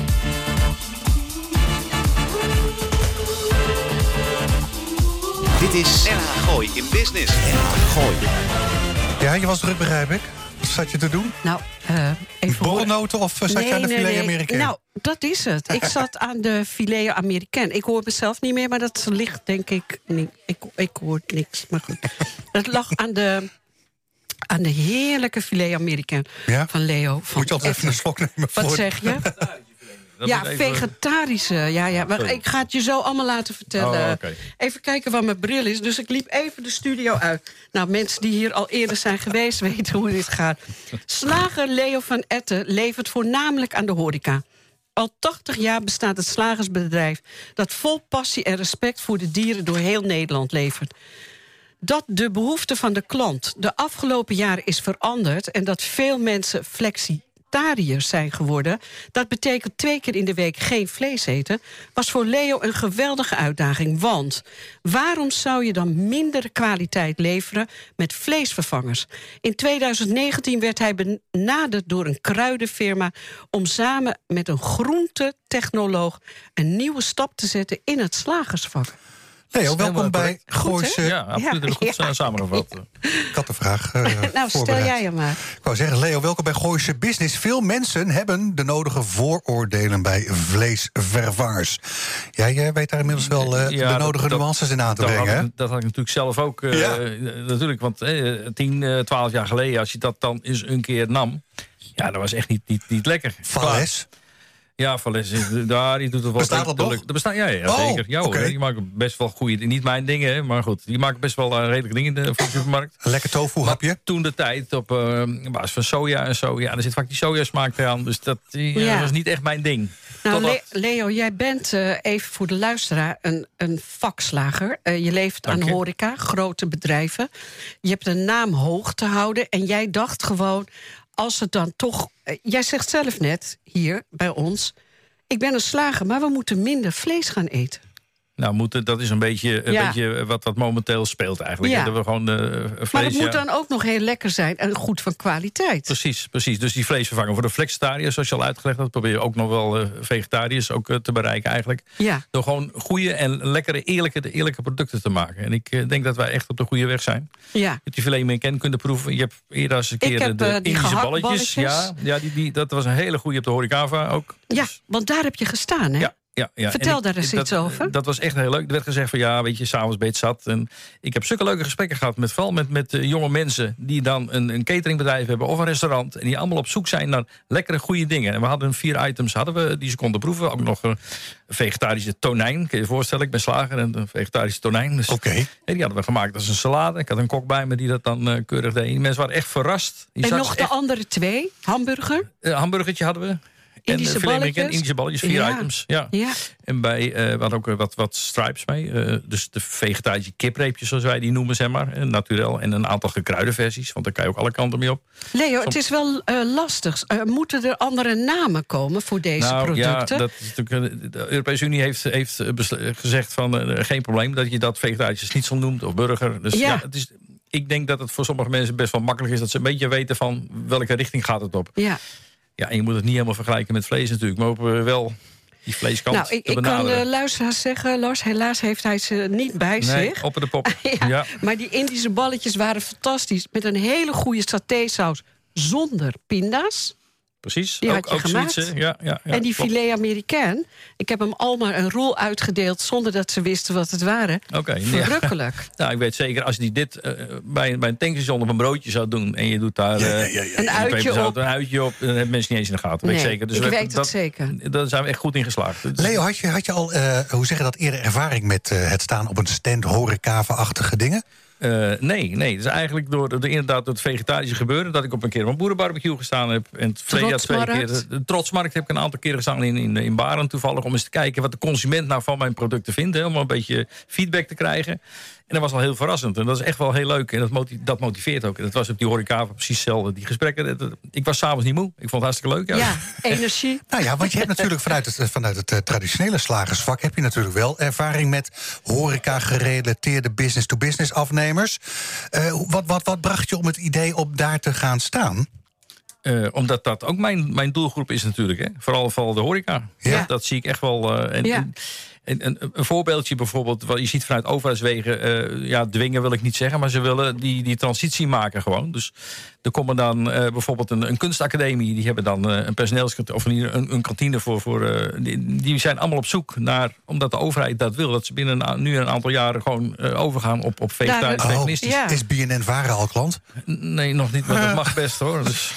Dit is NH Gooi in Business. NH Gooi. Ja, je was druk, begrijp ik. Wat zat je te doen? Nou, even borrelnoten of zat je aan de filet Amerikaan? Nou, dat is het. Ik zat aan de filet Amerikaan. Ik hoor mezelf niet meer, maar dat ligt denk ik niet. Ik hoor niks, maar goed. Dat lag aan de heerlijke filet Amerikaan van Leo. Van Moet je altijd even een slok nemen voor. Wat zeg je? Ja, vegetarische. Ja. Maar ik ga het je zo allemaal laten vertellen. Okay. Even kijken waar mijn bril is. Dus ik liep even de studio uit. Nou, mensen die hier al eerder zijn geweest weten hoe dit gaat. Slager Leo van Etten levert voornamelijk aan de horeca. Al 80 jaar bestaat het slagersbedrijf dat vol passie en respect voor de dieren door heel Nederland levert. Dat de behoefte van de klant de afgelopen jaren is veranderd en dat veel mensen flexitariërs zijn geworden, dat betekent 2 keer in de week geen vlees eten, was voor Leo een geweldige uitdaging. Want waarom zou je dan minder kwaliteit leveren met vleesvervangers? In 2019 werd hij benaderd door een kruidenfirma om samen met een groentetechnoloog een nieuwe stap te zetten in het slagersvak. Leo, welkom bij Gooise... Ja, absoluut. Goed samengevat. Ik had de vraag nou, stel jij hem maar. Ik wou zeggen, Leo, welkom bij Gooise Business. Veel mensen hebben de nodige vooroordelen bij vleesvervangers. Jij weet daar inmiddels wel de nodige nuances in aan te brengen. Dat had ik natuurlijk zelf ook. Natuurlijk, want 10, 12 jaar geleden, als je dat dan eens een keer nam... Ja, dat was echt niet lekker. Valles? Ja, Valles, die doet het wel. Bestaat dat nog? Dat bestaat, ja, zeker. Ja, hoor, die maken best wel goede, niet mijn dingen, maar goed. Die maken best wel redelijke dingen voor de supermarkt. Een lekker tofu hapje? Toen de tijd op basis van soja en zo. Ja, er zit vaak die sojasmaak eraan. Dus dat was niet echt mijn ding. Nou, Leo, jij bent even voor de luisteraar een vakslager. Je levert aan horeca, grote bedrijven. Je hebt een naam hoog te houden. En jij dacht gewoon, als het dan toch... jij zegt zelf net, hier bij ons... ik ben een slager, maar we moeten minder vlees gaan eten. Nou, dat is een beetje wat momenteel speelt eigenlijk. Ja. Dat we gewoon vlees, maar het moet dan ook nog heel lekker zijn en goed van kwaliteit. Precies. Dus die vleesvervanger voor de flexitariërs, zoals je al uitgelegd had... probeer je ook nog wel vegetariërs ook te bereiken eigenlijk. Ja. Door gewoon goede en lekkere, eerlijke producten te maken. En ik denk dat wij echt op de goede weg zijn. Ja. Je hebt die filet Amerikaan kunnen proeven. Je hebt eerder eens een keer de Indische balletjes. Ja, dat was een hele goede op de horecava ook. Ja, want daar heb je gestaan, hè? Ja. Vertel daar eens iets over. Dat was echt heel leuk. Er werd gezegd van weet je, s'avonds ben je zat. En ik heb zulke leuke gesprekken gehad, vooral met jonge mensen... die dan een cateringbedrijf hebben of een restaurant... en die allemaal op zoek zijn naar lekkere, goede dingen. En we hadden 4 items die ze konden proeven. Ook nog een vegetarische tonijn. Kun je je voorstellen, ik ben slager en een vegetarische tonijn. Dus, en die hadden we gemaakt als een salade. Ik had een kok bij me die dat dan keurig deed. Die mensen waren echt verrast. En nog de andere 2? Hamburger? Hamburgertje hadden we. Indische balletjes? Indische balletjes, 4 items. Ja. En bij we hadden ook wat stripes mee. Dus de vegetarische kipreepjes, zoals wij die noemen, zeg maar. Naturel. En een aantal gekruide versies, want daar kan je ook alle kanten mee op. Leo, het is wel lastig. Moeten er andere namen komen voor deze producten? Ja, dat is natuurlijk, de Europese Unie heeft gezegd van geen probleem... dat je dat vegetarische schnitzel noemt of burger. Dus het is... Ik denk dat het voor sommige mensen best wel makkelijk is... dat ze een beetje weten van welke richting gaat het op. Ja, en je moet het niet helemaal vergelijken met vlees natuurlijk. Maar hopen wel die vleeskant te benaderen. Ik kan de luisteraars zeggen, Lars, helaas heeft hij ze niet bij zich. Op de pop. Maar die Indische balletjes waren fantastisch. Met een hele goede satésaus zonder pinda's. Precies, die ook, had je gemaakt. Ja, en die filet Amerikaan, ik heb hem al maar een rol uitgedeeld... zonder dat ze wisten wat het waren. Verrukkelijk. Nou, ik weet zeker, als je dit bij een tankstation op een broodje zou doen... en je doet daar een uitje op... dan hebben mensen niet eens in de gaten. Nee, weet zeker. Dus ik weet het zeker. Daar zijn we echt goed in geslaagd. Dus... Leo, had je al, hoe zeg je dat, eerder ervaring met het staan op een stand... horecava-achtige dingen? Nee. Het is eigenlijk door het vegetarische gebeuren... dat ik op een keer op een boerenbarbecue gestaan heb. En de Trotsmarkt heb ik een aantal keren gestaan in Baren toevallig... om eens te kijken wat de consument nou van mijn producten vindt. Hè, om een beetje feedback te krijgen. dat was al heel verrassend. En dat is echt wel heel leuk. En dat motiveert ook. En dat was op die horeca precies hetzelfde. Die gesprekken. Ik was 's avonds niet moe. Ik vond het hartstikke leuk. Ja, energie. Nou ja, want je hebt natuurlijk vanuit het traditionele slagersvak heb je natuurlijk wel ervaring met horeca-gerelateerde business-to-business afnemers. Wat bracht je om het idee op daar te gaan staan? Omdat dat ook mijn doelgroep is natuurlijk. Hè? Vooral de horeca. Ja. Dat zie ik echt wel. Een voorbeeldje bijvoorbeeld, wat je ziet vanuit overheidswegen, dwingen wil ik niet zeggen, maar ze willen die transitie maken gewoon. Dus er komen dan bijvoorbeeld een kunstacademie, die hebben dan een personeelskantine of een kantine die zijn allemaal op zoek naar, omdat de overheid dat wil, dat ze binnen nu een aantal jaren gewoon overgaan op vegetarisch, veganistisch. Ja. Is BNN-Vara al klant? Nee, nog niet, maar dat mag best hoor. Dus.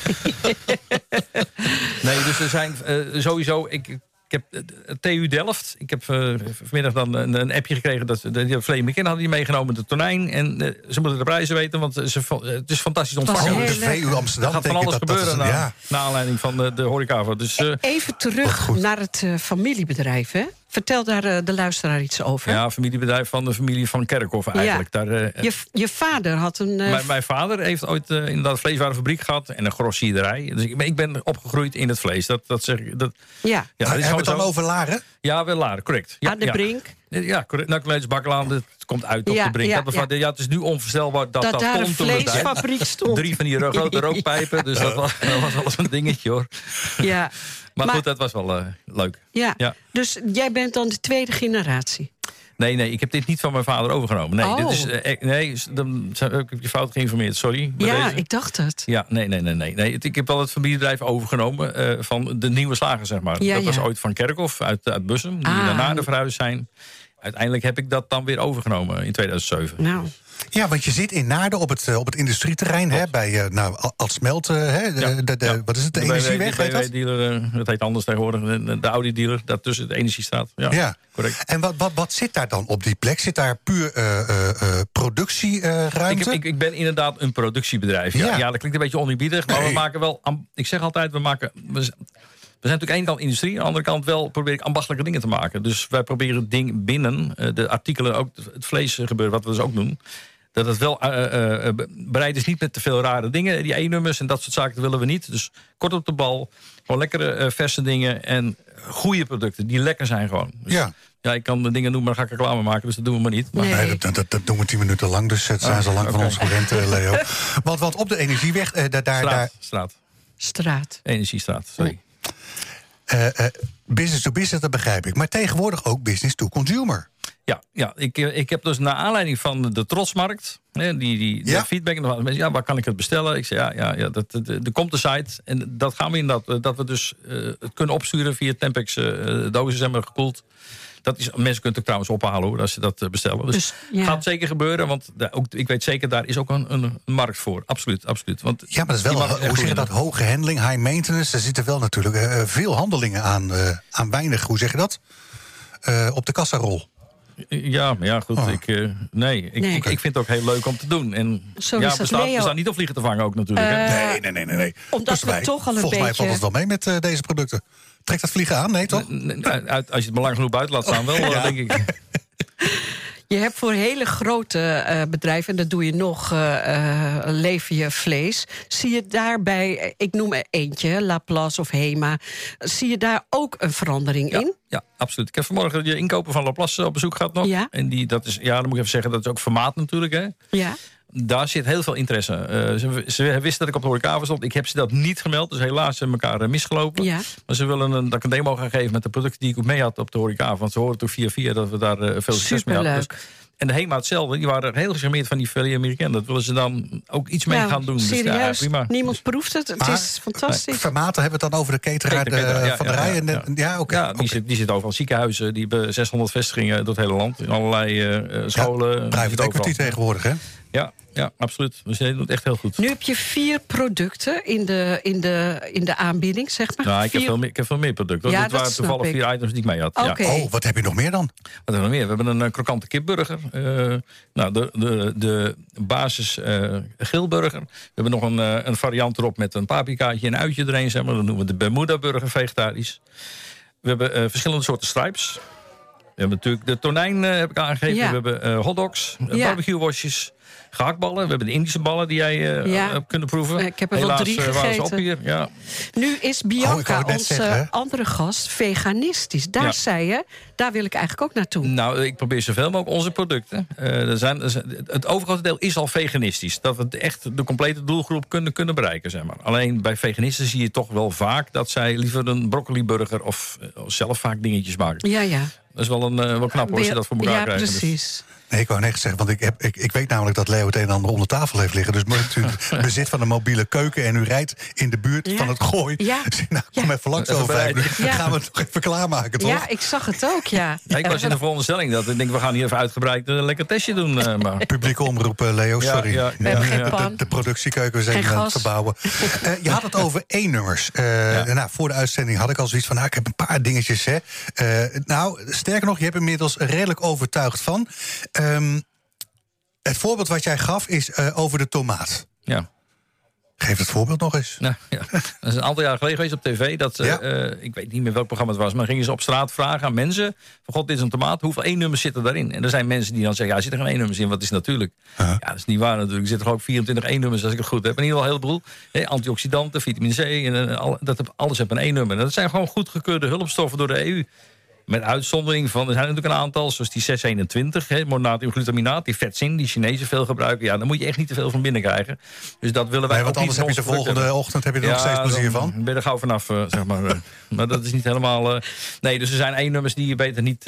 Nee, dus er zijn sowieso. Ik heb TU Delft. Ik heb vanmiddag dan een appje gekregen. Die Vlee McKin hadden die meegenomen, de tonijn. En ze moeten de prijzen weten, want het is fantastisch ontvangen. De VU Amsterdam. Er gaat van alles gebeuren naar aanleiding van de horeca. Dus, even terug naar het familiebedrijf, hè? Vertel daar de luisteraar iets over. Ja, familiebedrijf van de familie van Kerkhoff eigenlijk. Ja. Daar, je vader had een... Mijn vader heeft ooit inderdaad een vleeswarenfabriek gehad en een grossierderij. Dus ik ben opgegroeid in het vlees. Dat zeg ik. Ja. Hebben we het dan over Laren? Ja, wel Laren, correct. Ja, aan de Brink. Ja, correct. Nou, Kleeds Bakkelaan, het komt uit op de Brink. Ja. Het is nu onvoorstelbaar dat daar komt een vleesfabriek stond. 3 van die grote rookpijpen, dus dat was wel eens een dingetje hoor. Ja. Maar goed, dat was wel leuk. Ja. Dus jij bent dan de tweede generatie? Nee, ik heb dit niet van mijn vader overgenomen. Nee, dan heb ik je fout geïnformeerd, sorry. Ja, ik dacht het. Ja, nee. Ik heb wel het familiebedrijf overgenomen van de nieuwe slager, zeg maar. Ja, dat was ooit van Kerkhoff uit Bussum, die daarna de verhuisd zijn. Uiteindelijk heb ik dat dan weer overgenomen in 2007. Nou. Ja, want je zit in Naarden op het industrieterrein, hè, bij Alsmelt, wat is het, de Energieweg? De BW-dealer, dat heet anders tegenwoordig, de Audi-dealer, dat tussen de Energiestraat. Ja, correct. En wat zit daar dan op die plek? Zit daar puur productieruimte? Ik ben inderdaad een productiebedrijf. Ja, dat klinkt een beetje oneerbiedig, maar we maken wel, ik zeg altijd, we zijn natuurlijk aan de ene kant industrie, aan de andere kant wel probeer ik ambachtelijke dingen te maken. Dus wij proberen het ding binnen de artikelen, ook het vleesgebeuren, wat we dus ook doen, dat het wel bereid is, niet met te veel rare dingen. Die E-nummers en dat soort zaken willen we niet. Dus kort op de bal, gewoon lekkere verse dingen en goede producten die lekker zijn gewoon. Dus, ja, ik kan de dingen noemen, maar dan ga ik reclame maken, dus dat doen we maar niet. Maar nee, dat doen we 10 minuten lang, dus het zijn ze lang van ons gewend, Leo. Want op de Energieweg, Straat. Energiestraat, sorry. Business to business, dat begrijp ik. Maar tegenwoordig ook business to consumer. Ja, ik heb dus naar aanleiding van de Trotsmarkt, die feedback, waar kan ik het bestellen? Ik zei, er komt de site. En dat gaan we inderdaad, dat we dus het kunnen opsturen via Tempex dozen, zeg maar, gekoeld. Mensen kunnen het trouwens ophalen hoor, als ze dat bestellen. Dus gaat zeker gebeuren, want ik weet zeker, daar is ook een markt voor. Absoluut. Want maar dat is wel, hoe zeg je dat, hoge handling, high maintenance. Er zitten wel natuurlijk veel handelingen aan weinig, hoe zeg je dat? Op de kassarol. Ja, maar ja, goed. Ik vind het ook heel leuk om te doen. En we staan niet op vliegen te vangen ook natuurlijk. Nee. Omdat we toch al een Volgens mij valt het wel mee met deze producten. Trekt dat vliegen aan? Nee, toch? Als je het maar lang genoeg buiten laat staan, wel, denk ik. Je hebt voor hele grote bedrijven, en dat doe je nog, lever je vlees. Zie je daarbij, ik noem er eentje, Laplace of Hema. Zie je daar ook een verandering in? Ja, absoluut. Ik heb vanmorgen de inkopen van Laplace op bezoek gehad nog. Ja? En dan moet ik even zeggen, dat is ook formaat natuurlijk. Hè? Ja. Daar zit heel veel interesse. Ze wisten dat ik op de horeca stond. Ik heb ze dat niet gemeld, dus helaas hebben we elkaar misgelopen. Ja. Maar ze willen dat ik een demo ga geven met de producten die ik ook mee had op de horeca. Want ze horen toch via dat we daar veel succes mee hadden. Dus, en de Hema hetzelfde, die waren heel gecharmeerd van die Filet Americain. Dat willen ze dan ook iets mee gaan doen. Serieus, dus, prima. Niemand proeft het. Het is fantastisch. Vermaten hebben we het dan over de cateraar van de rij. Die zit overal. Ziekenhuizen, die hebben 600 vestigingen door het hele land. In allerlei scholen. Private equity tegenwoordig, hè? Ja, absoluut. Dus je doet het echt heel goed. Nu heb je 4 producten in de aanbieding, zeg maar. Nou, ik heb veel meer producten. Ja, dit waren toevallig 4 items die ik mee had. Okay. Oh, wat heb je nog meer dan? Wat hebben we nog meer? We hebben een krokante kipburger. De basis grillburger. We hebben nog een variant erop met een paprikaatje en een uitje erin. Zeg maar. Dat noemen we de Bermuda burger, vegetarisch. We hebben verschillende soorten stripes. We hebben natuurlijk de tonijn, heb ik aangegeven. Ja. We hebben hotdogs, barbecueworstjes, gehaktballen. We hebben de Indische ballen die jij hebt kunnen proeven. Ik heb er wel 3 waren ze gegeten. op hier. Ja. Nu is ik Bianca, wou net onze zeggen. andere gast, veganistisch. Daar zei je, daar wil ik eigenlijk ook naartoe. Nou, ik probeer zoveel mogelijk onze producten. Het overgrote deel is al veganistisch. Dat we echt de complete doelgroep kunnen bereiken, zeg maar. Alleen bij veganisten zie je toch wel vaak dat zij liever een broccoliburger of zelf vaak dingetjes maken. Ja. Dat is wel knap hoor, als je dat voor elkaar krijgt. Ja, precies. Nee, ik wou net zeggen, want ik weet namelijk dat Leo het een en ander onder tafel heeft liggen. Dus moet u bezit van een mobiele keuken en u rijdt in de buurt van het Gooi. Ja. Dus, nou, kom even langs over 5 minuten. Dan gaan we het nog even klaarmaken, toch? Ja, ik zag het ook, ja. Ja, ik was in de veronderstelling dat ik denk, we gaan hier even uitgebreid een lekker testje doen. Maar. Publieke omroep, Leo, sorry. Ja, We hebben geen pan. De productiekeuken we zijn Geen aan gas. het verbouwen. Je had het over E-nummers. Nou, voor de uitzending had ik al zoiets van, ik heb een paar dingetjes. Hè. Sterker nog, je hebt inmiddels redelijk overtuigd van. Het voorbeeld wat jij gaf is over de tomaat. Ja. Geef het voorbeeld nog eens. Nou, ja. Dat is een aantal jaar geleden geweest op tv. Dat ik weet niet meer welk programma het was. Maar gingen ze op straat vragen aan mensen. Van god, dit is een tomaat. Hoeveel E-nummers zitten daarin? En er zijn mensen die dan zeggen, er zitten geen E-nummers in. Wat is natuurlijk? Ja, dat is niet waar natuurlijk. Er zitten ook 24 E-nummers als ik het goed heb. In ieder geval een heleboel. Antioxidanten, vitamine C. En alles heeft een E-nummer. En dat zijn gewoon goedgekeurde hulpstoffen door de EU. Met uitzondering van, er zijn natuurlijk een aantal, zoals die 621, mononatriumglutaminaat, die vetzin, die Chinezen veel gebruiken. Ja, dan moet je echt niet te veel van binnen krijgen. Dus dat willen wij ook want anders niet heb je de volgende ochtend er nog steeds plezier van. Ben je er gauw vanaf, zeg maar. Maar dat is niet helemaal. Nee, dus er zijn E-nummers die je beter niet.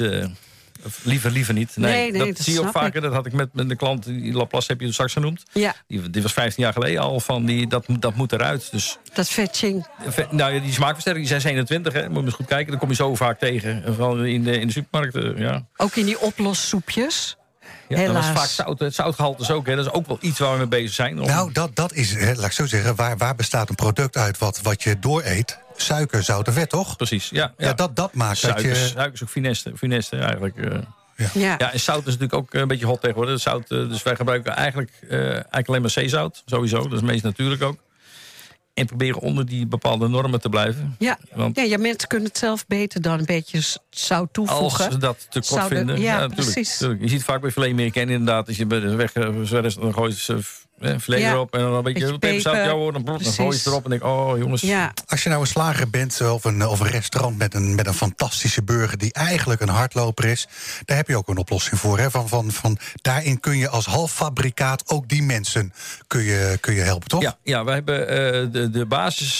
Liever niet. Nee, dat zie je ook vaker. Dat had ik met de klant, die Laplace heb je straks genoemd. Ja. Die was 15 jaar geleden al van, dat moet eruit. Dus, dat vetching. Nou, die smaakversterking, die zijn 21, hè. Moet je eens goed kijken. Dat kom je zo vaak tegen. Vooral in de supermarkten, ja. Ook in die oplossoepjes. Ja, helaas. Dat is vaak zout. Het zoutgehalte is ook, hè. Dat is ook wel iets waar we mee bezig zijn. Nou, dat is, laat ik zo zeggen, waar bestaat een product uit wat je dooreet? Suiker, zout en vet, toch? Precies, ja. Dat maakt suiker, dat je... Suiker is ook finesse eigenlijk. Ja, en zout is natuurlijk ook een beetje hot tegenwoordig. Zout, dus wij gebruiken eigenlijk alleen maar zeezout, sowieso. Dat is het meest natuurlijk ook. En proberen onder die bepaalde normen te blijven. Ja, mensen kunnen het zelf beter dan een beetje zout toevoegen. Als ze dat te kort vinden. Ja, precies. Tuurlijk. Je ziet vaak bij filet americain inderdaad. Als je bij de weg dan gooi je filet erop en dan een beetje peperzout. Dan gooi je het erop en denk jongens. Ja. Als je nou een slager bent of een restaurant met een fantastische burger die eigenlijk een hardloper is, daar heb je ook een oplossing voor. Hè? Van daarin kun je als halffabrikaat ook die mensen kun je helpen, toch? Ja, wij hebben de basis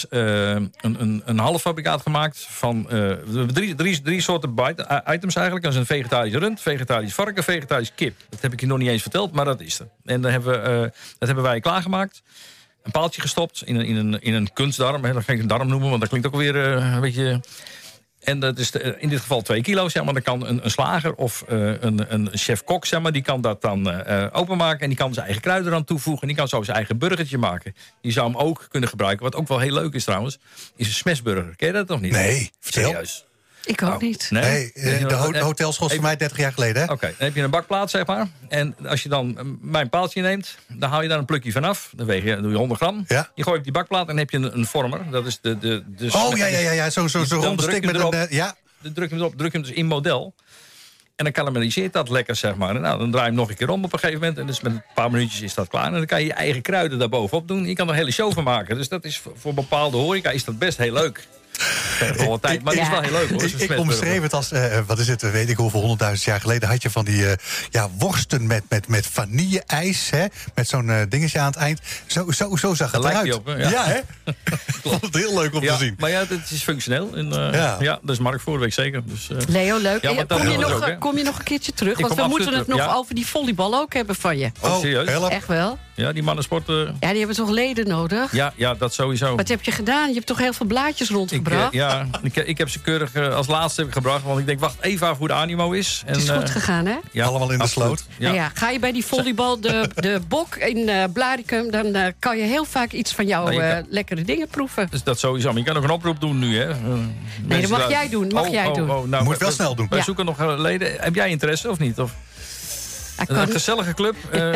een halffabrikaat gemaakt van we hebben drie soorten items eigenlijk. Dat is een vegetarisch rund, vegetarisch varken, vegetarisch kip. Dat heb ik je nog niet eens verteld, maar dat is er. En dat hebben wij klaargemaakt. Een paaltje gestopt in een kunstdarm. Dat ga ik een darm noemen, want dat klinkt ook weer een beetje. En dat is in dit geval 2 kilo, zeg maar. Dan kan een slager of een chef-kok, zeg maar, die kan dat dan openmaken. En die kan zijn eigen kruiden eraan toevoegen. En die kan zo zijn eigen burgertje maken. Die zou hem ook kunnen gebruiken. Wat ook wel heel leuk is trouwens, is een smashburger. Ken je dat nog niet? Nee, vertel. Serieus. Ik ook niet. Nee, de hotels kost voor mij 30 jaar geleden. Oké, dan heb je een bakplaat, zeg maar. En als je dan mijn paaltje neemt, dan haal je daar een plukje vanaf. Dan doe je 100 gram. Ja? Je gooit op die bakplaat en dan heb je een vormer. Dat is de zo'n ronde stick met een... Dan druk je hem dus in model. En dan karamelliseert dat lekker, zeg maar. En nou, dan draai je hem nog een keer om op een gegeven moment. En dus met een paar minuutjes is dat klaar. En dan kan je je eigen kruiden daarbovenop doen. Je kan er een hele show van maken. Dus dat is voor bepaalde horeca is dat best heel leuk. Tijd, maar het is wel heel leuk, hoor. Ik omschreef het als, wat is het, weet ik hoeveel 100.000 jaar geleden had je van die worsten met vanille-ijs, hè, met zo'n dingetje aan het eind. Zo zag het eruit. Op, hè? Ja, hè? Ik vond het heel leuk om te zien. Maar het is functioneel. En, dat is Mark vorige week zeker. Dus, Leo, leuk. Ja, kom je nog een keertje terug? Want we moeten het nog over die volleybal ook hebben van je. Oh, serieus? Echt wel? Ja, die mannensporten. Ja, die hebben toch leden nodig? Ja, dat sowieso. Wat heb je gedaan? Je hebt toch heel veel blaadjes rondgebracht? Ik heb ze keurig als laatste heb ik gebracht. Want ik denk, wacht even af hoe de animo is. En, het is goed gegaan, hè? Ja, allemaal in de sloot. Ja. Ga je bij die volleybal de bok in Blaricum, dan kan je heel vaak iets van jouw lekkere dingen proeven. Dus dat sowieso. Maar je kan ook een oproep doen nu, hè? Nee, dat mag jij doen. Nou, moet wel snel doen. Wij zoeken nog leden. Heb jij interesse of niet? Of? Een gezellige club.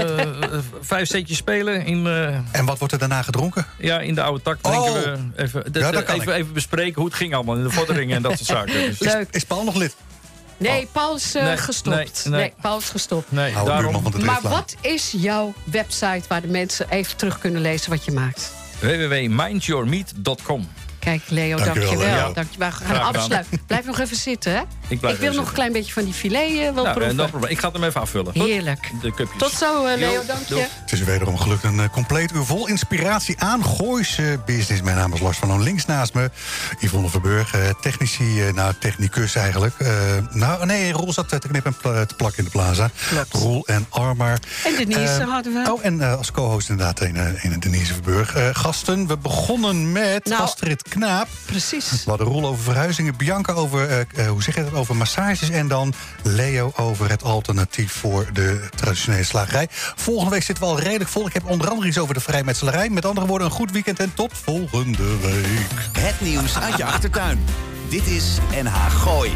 5 centjes spelen. En wat wordt er daarna gedronken? Ja, in de oude tak drinken we even bespreken hoe het ging allemaal. In de vorderingen en dat soort zaken. Dus. Leuk. Is Paul nog lid? Nee, Paul is gestopt. Nee, Paul is gestopt. Nee, Oude daarom buurman van de Maar Driftlaan. wat is jouw website waar de mensen even terug kunnen lezen wat je maakt? www.mindyourmeat.com. Kijk, Leo, Dankjewel, dankjewel. Leo. Dankjewel. We gaan Graag gedaan. afsluiten. Blijf nog even zitten, hè? Ik blijf wil even nog een klein beetje van die filet wel proeven. no probleem. Ik ga het hem even afvullen. Goed? Heerlijk. De cupjes. Tot zo, Leo. Dank je. Het is wederom gelukt een compleet uur vol inspiratie aan Gooise business. Mijn naam is Lars van Loon. Links naast me Yvonne Verburg, technicus eigenlijk. Roel zat te knippen en te plakken in de plaza. Klopt. Roel en Armar. En Denise hadden we. Oh, en als co-host inderdaad een Denise Verburg. Gasten, we begonnen met Astrid Knaap. Precies. We hadden Roel over verhuizingen, Bianca over, over massages... en dan Leo over het alternatief voor de traditionele slagerij. Volgende week zitten we al redelijk vol. Ik heb onder andere iets over de vrijmetselarij. Met andere woorden, een goed weekend en tot volgende week. Het nieuws uit je achtertuin. Dit is NH Gooi.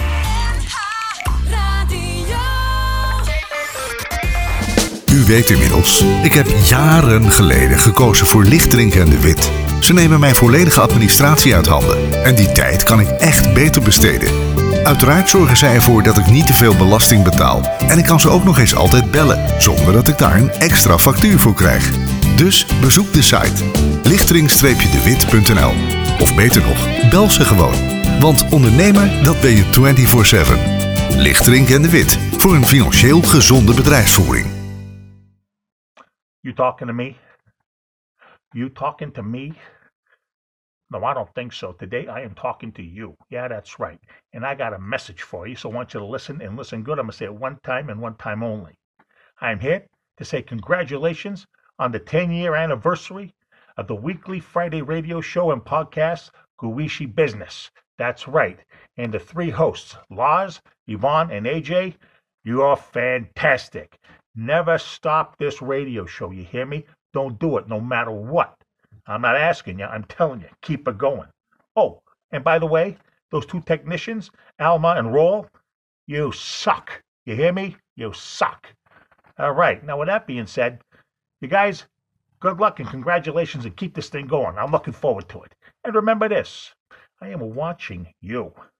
U weet inmiddels, ik heb jaren geleden gekozen voor Lichtdrink en de Wit. Ze nemen mijn volledige administratie uit handen. En die tijd kan ik echt beter besteden. Uiteraard zorgen zij ervoor dat ik niet te veel belasting betaal. En ik kan ze ook nog eens altijd bellen, zonder dat ik daar een extra factuur voor krijg. Dus bezoek de site lichtdrink-dewit.nl. Of beter nog, bel ze gewoon. Want ondernemer, dat ben je 24/7. Lichtdrink en de Wit, voor een financieel gezonde bedrijfsvoering. You talking to me? You talking to me? No, I don't think so. Today I am talking to you. Yeah, that's right. And I got a message for you, so I want you to listen and listen good. I'm going to say it one time and one time only. I'm here to say congratulations on the 10-year anniversary of the weekly Friday radio show and podcast, Guishi Business. That's right. And the three hosts, Lars, Yvonne, and AJ, you are fantastic. Never stop this radio show, you hear me? Don't do it no matter what. I'm not asking you, I'm telling you, keep it going. Oh, and by the way, those two technicians, Alma and Roll, you suck. You hear me? You suck. All right, now with that being said, you guys, good luck and congratulations and keep this thing going. I'm looking forward to it. And remember this, I am watching you.